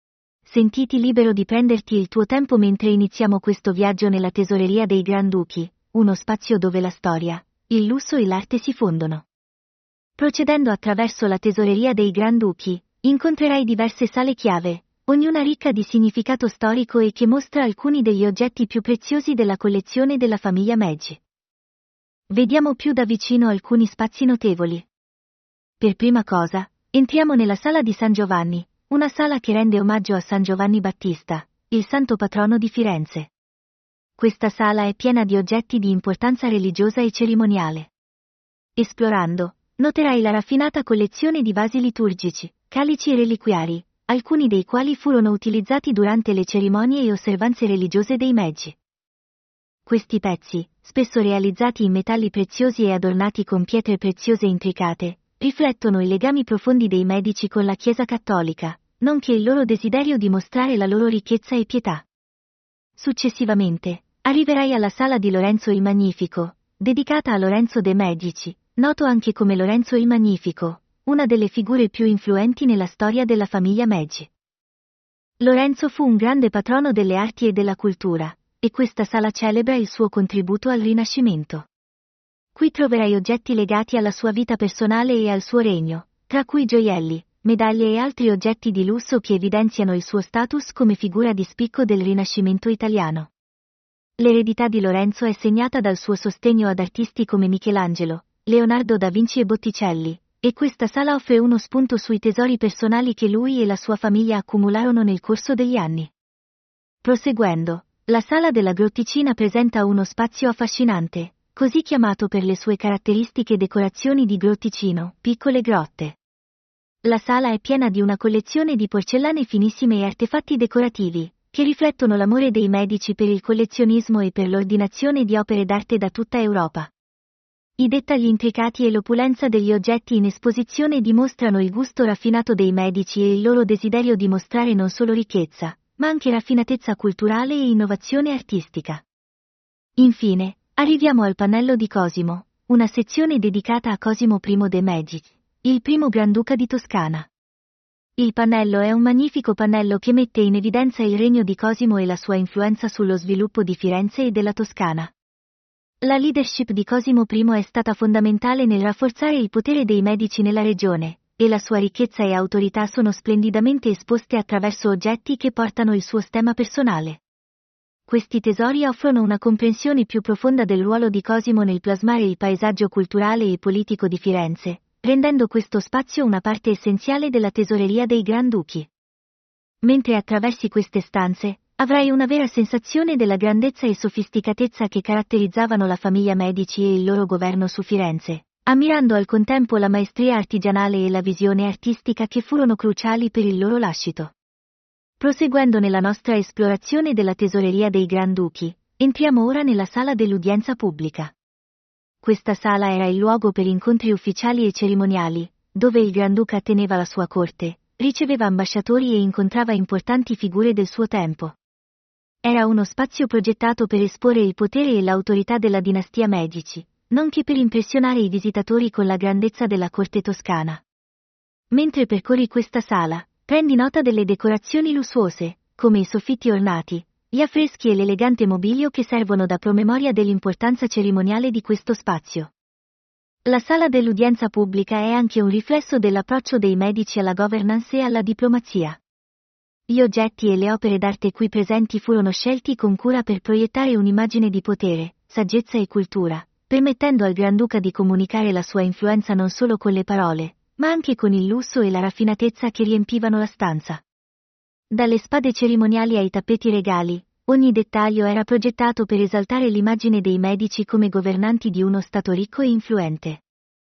[SPEAKER 1] Sentiti libero di prenderti il tuo tempo mentre iniziamo questo viaggio nella tesoreria dei Granduchi, uno spazio dove la storia, il lusso e l'arte si fondono. Procedendo attraverso la tesoreria dei Granduchi, incontrerai diverse sale chiave, ognuna ricca di significato storico e che mostra alcuni degli oggetti più preziosi della collezione della famiglia Medici. Vediamo più da vicino alcuni spazi notevoli. Per prima cosa, entriamo nella sala di San Giovanni, una sala che rende omaggio a San Giovanni Battista, il santo patrono di Firenze. Questa sala è piena di oggetti di importanza religiosa e cerimoniale. Esplorando, noterai la raffinata collezione di vasi liturgici, calici e reliquiari, alcuni dei quali furono utilizzati durante le cerimonie e osservanze religiose dei Medici. Questi pezzi, spesso realizzati in metalli preziosi e adornati con pietre preziose intricate, riflettono i legami profondi dei Medici con la Chiesa cattolica, nonché il loro desiderio di mostrare la loro ricchezza e pietà. Successivamente, arriverai alla sala di Lorenzo il Magnifico, dedicata a Lorenzo de' Medici, noto anche come Lorenzo il Magnifico, una delle figure più influenti nella storia della famiglia Medici. Lorenzo fu un grande patrono delle arti e della cultura, e questa sala celebra il suo contributo al Rinascimento. Qui troverai oggetti legati alla sua vita personale e al suo regno, tra cui gioielli, medaglie e altri oggetti di lusso che evidenziano il suo status come figura di spicco del Rinascimento italiano. L'eredità di Lorenzo è segnata dal suo sostegno ad artisti come Michelangelo, Leonardo da Vinci e Botticelli, e questa sala offre uno spunto sui tesori personali che lui e la sua famiglia accumularono nel corso degli anni. Proseguendo, la sala della Grotticina presenta uno spazio affascinante, così chiamato per le sue caratteristiche decorazioni di grotticino, piccole grotte. La sala è piena di una collezione di porcellane finissime e artefatti decorativi, che riflettono l'amore dei Medici per il collezionismo e per l'ordinazione di opere d'arte da tutta Europa. I dettagli intricati e l'opulenza degli oggetti in esposizione dimostrano il gusto raffinato dei Medici e il loro desiderio di mostrare non solo ricchezza, ma anche raffinatezza culturale e innovazione artistica. Infine, arriviamo al pannello di Cosimo, una sezione dedicata a Cosimo I de' Medici, il primo Granduca di Toscana. Il pannello è un magnifico pannello che mette in evidenza il regno di Cosimo e la sua influenza sullo sviluppo di Firenze e della Toscana. La leadership di Cosimo I è stata fondamentale nel rafforzare il potere dei Medici nella regione, e la sua ricchezza e autorità sono splendidamente esposte attraverso oggetti che portano il suo stemma personale. Questi tesori offrono una comprensione più profonda del ruolo di Cosimo nel plasmare il paesaggio culturale e politico di Firenze, rendendo questo spazio una parte essenziale della tesoreria dei Granduchi. Mentre attraversi queste stanze, avrai una vera sensazione della grandezza e sofisticatezza che caratterizzavano la famiglia Medici e il loro governo su Firenze, ammirando al contempo la maestria artigianale e la visione artistica che furono cruciali per il loro lascito. Proseguendo nella nostra esplorazione della tesoreria dei Granduchi, entriamo ora nella sala dell'udienza pubblica. Questa sala era il luogo per incontri ufficiali e cerimoniali, dove il Granduca teneva la sua corte, riceveva ambasciatori e incontrava importanti figure del suo tempo. Era uno spazio progettato per esporre il potere e l'autorità della dinastia Medici, nonché per impressionare i visitatori con la grandezza della corte toscana. Mentre percorri questa sala, prendi nota delle decorazioni lussuose, come i soffitti ornati, gli affreschi e l'elegante mobilio che servono da promemoria dell'importanza cerimoniale di questo spazio. La sala dell'udienza pubblica è anche un riflesso dell'approccio dei Medici alla governance e alla diplomazia. Gli oggetti e le opere d'arte qui presenti furono scelti con cura per proiettare un'immagine di potere, saggezza e cultura, permettendo al Granduca di comunicare la sua influenza non solo con le parole, ma anche con il lusso e la raffinatezza che riempivano la stanza. Dalle spade cerimoniali ai tappeti regali, ogni dettaglio era progettato per esaltare l'immagine dei Medici come governanti di uno stato ricco e influente.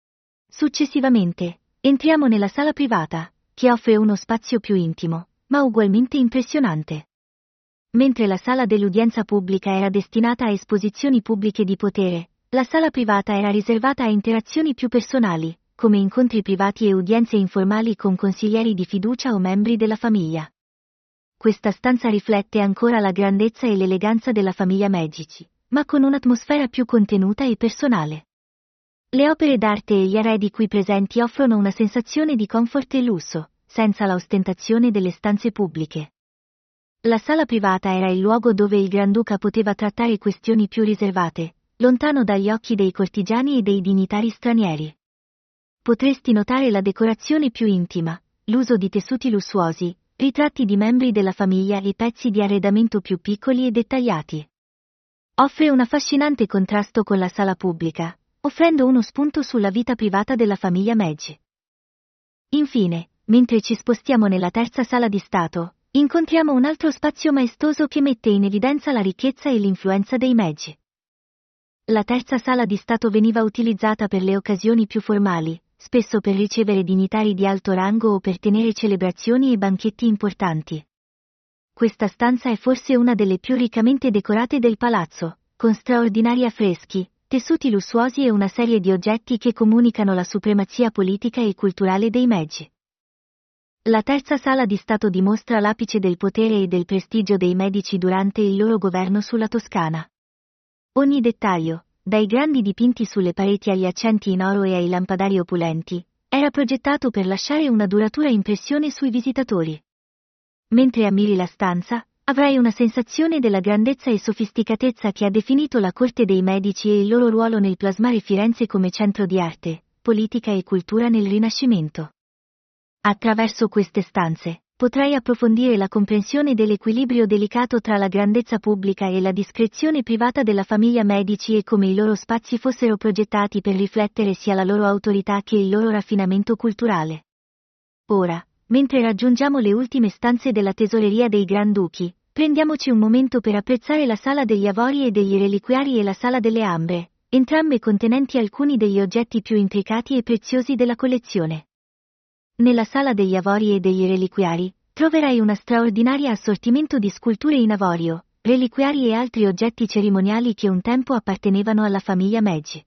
[SPEAKER 1] Successivamente, entriamo nella sala privata, che offre uno spazio più intimo, ma ugualmente impressionante. Mentre la sala dell'udienza pubblica era destinata a esposizioni pubbliche di potere, la sala privata era riservata a interazioni più personali, come incontri privati e udienze informali con consiglieri di fiducia o membri della famiglia. Questa stanza riflette ancora la grandezza e l'eleganza della famiglia Medici, ma con un'atmosfera più contenuta e personale. Le opere d'arte e gli arredi qui presenti offrono una sensazione di comfort e lusso, senza la ostentazione delle stanze pubbliche. La sala privata era il luogo dove il Granduca poteva trattare questioni più riservate, lontano dagli occhi dei cortigiani e dei dignitari stranieri. Potresti notare la decorazione più intima, l'uso di tessuti lussuosi, ritratti di membri della famiglia e pezzi di arredamento più piccoli e dettagliati. Offre un affascinante contrasto con la sala pubblica, offrendo uno spunto sulla vita privata della famiglia Medici. Infine, mentre ci spostiamo nella terza sala di Stato, incontriamo un altro spazio maestoso che mette in evidenza la ricchezza e l'influenza dei Medici. La terza sala di Stato veniva utilizzata per le occasioni più formali, spesso per ricevere dignitari di alto rango o per tenere celebrazioni e banchetti importanti. Questa stanza è forse una delle più riccamente decorate del palazzo, con straordinari affreschi, tessuti lussuosi e una serie di oggetti che comunicano la supremazia politica e culturale dei Medici. La terza sala di Stato dimostra l'apice del potere e del prestigio dei Medici durante il loro governo sulla Toscana. Ogni dettaglio, dai grandi dipinti sulle pareti agli accenti in oro e ai lampadari opulenti, era progettato per lasciare una duratura impressione sui visitatori. Mentre ammiri la stanza, avrai una sensazione della grandezza e sofisticatezza che ha definito la corte dei Medici e il loro ruolo nel plasmare Firenze come centro di arte, politica e cultura nel Rinascimento. Attraverso queste stanze, potrai approfondire la comprensione dell'equilibrio delicato tra la grandezza pubblica e la discrezione privata della famiglia Medici e come i loro spazi fossero progettati per riflettere sia la loro autorità che il loro raffinamento culturale. Ora, mentre raggiungiamo le ultime stanze della tesoreria dei Granduchi, prendiamoci un momento per apprezzare la sala degli avori e degli reliquiari e la sala delle ambre, entrambe contenenti alcuni degli oggetti più intricati e preziosi della collezione. Nella sala degli avori e degli reliquiari, troverai una straordinaria assortimento di sculture in avorio, reliquiari e altri oggetti cerimoniali che un tempo appartenevano alla famiglia Medici.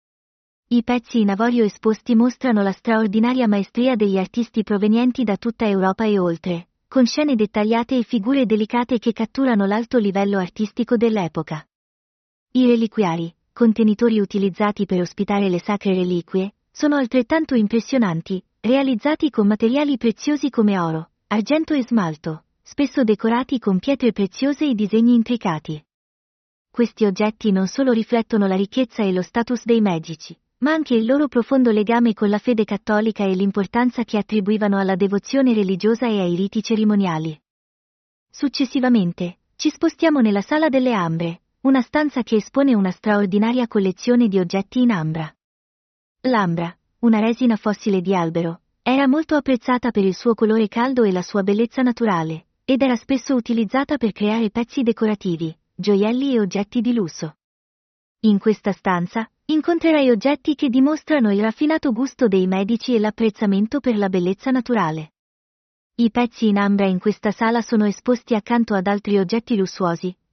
[SPEAKER 1] I pezzi in avorio esposti mostrano la straordinaria maestria degli artisti provenienti da tutta Europa e oltre, con scene dettagliate e figure delicate che catturano l'alto livello artistico dell'epoca. I reliquiari, contenitori utilizzati per ospitare le sacre reliquie, sono altrettanto impressionanti, realizzati con materiali preziosi come oro, argento e smalto, spesso decorati con pietre preziose e disegni intricati. Questi oggetti non solo riflettono la ricchezza e lo status dei Medici, ma anche il loro profondo legame con la fede cattolica e l'importanza che attribuivano alla devozione religiosa e ai riti cerimoniali. Successivamente, ci spostiamo nella sala delle ambre, una stanza che espone una straordinaria collezione di oggetti in ambra. L'ambra, una resina fossile di albero, era molto apprezzata per il suo colore caldo e la sua bellezza naturale, ed era spesso utilizzata per creare pezzi decorativi, gioielli e oggetti di lusso. In questa stanza, incontrerai oggetti che dimostrano il raffinato gusto dei Medici e l'apprezzamento per la bellezza naturale. I pezzi in ambra in questa sala sono esposti accanto ad altri oggetti lussuosi,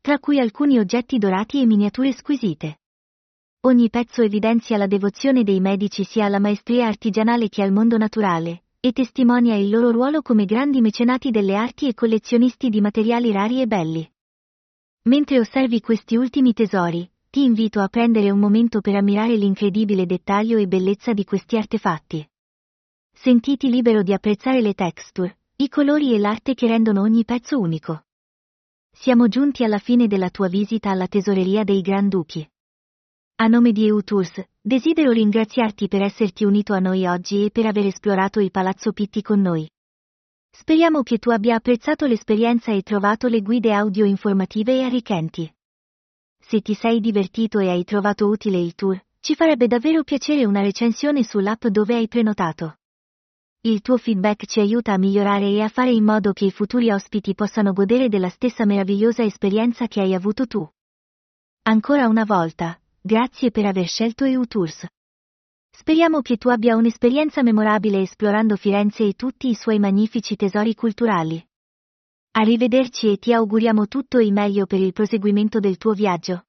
[SPEAKER 1] tra cui alcuni oggetti dorati e miniature squisite. Ogni pezzo evidenzia la devozione dei medici sia alla maestria artigianale che al mondo naturale, e testimonia il loro ruolo come grandi mecenati delle arti e collezionisti di materiali rari e belli. Mentre osservi questi ultimi tesori, ti invito a prendere un momento per ammirare l'incredibile dettaglio e bellezza di questi artefatti. Sentiti libero di apprezzare le texture, i colori e l'arte che rendono ogni pezzo unico. Siamo giunti alla fine della tua visita alla tesoreria dei Granduchi. A nome di EU Tours, desidero ringraziarti per esserti unito a noi oggi e per aver esplorato il Palazzo Pitti con noi. Speriamo che tu abbia apprezzato l'esperienza e trovato le guide audio informative e arricchenti. Se ti sei divertito e hai trovato utile il tour, ci farebbe davvero piacere una recensione sull'app dove hai prenotato. Il tuo feedback ci aiuta a migliorare e a fare in modo che i futuri ospiti possano godere della stessa meravigliosa esperienza che hai avuto tu. Ancora una volta, grazie per aver scelto EU Tours. Speriamo che tu abbia un'esperienza memorabile esplorando Firenze e tutti i suoi magnifici tesori culturali. Arrivederci e ti auguriamo tutto il meglio per il proseguimento del tuo viaggio.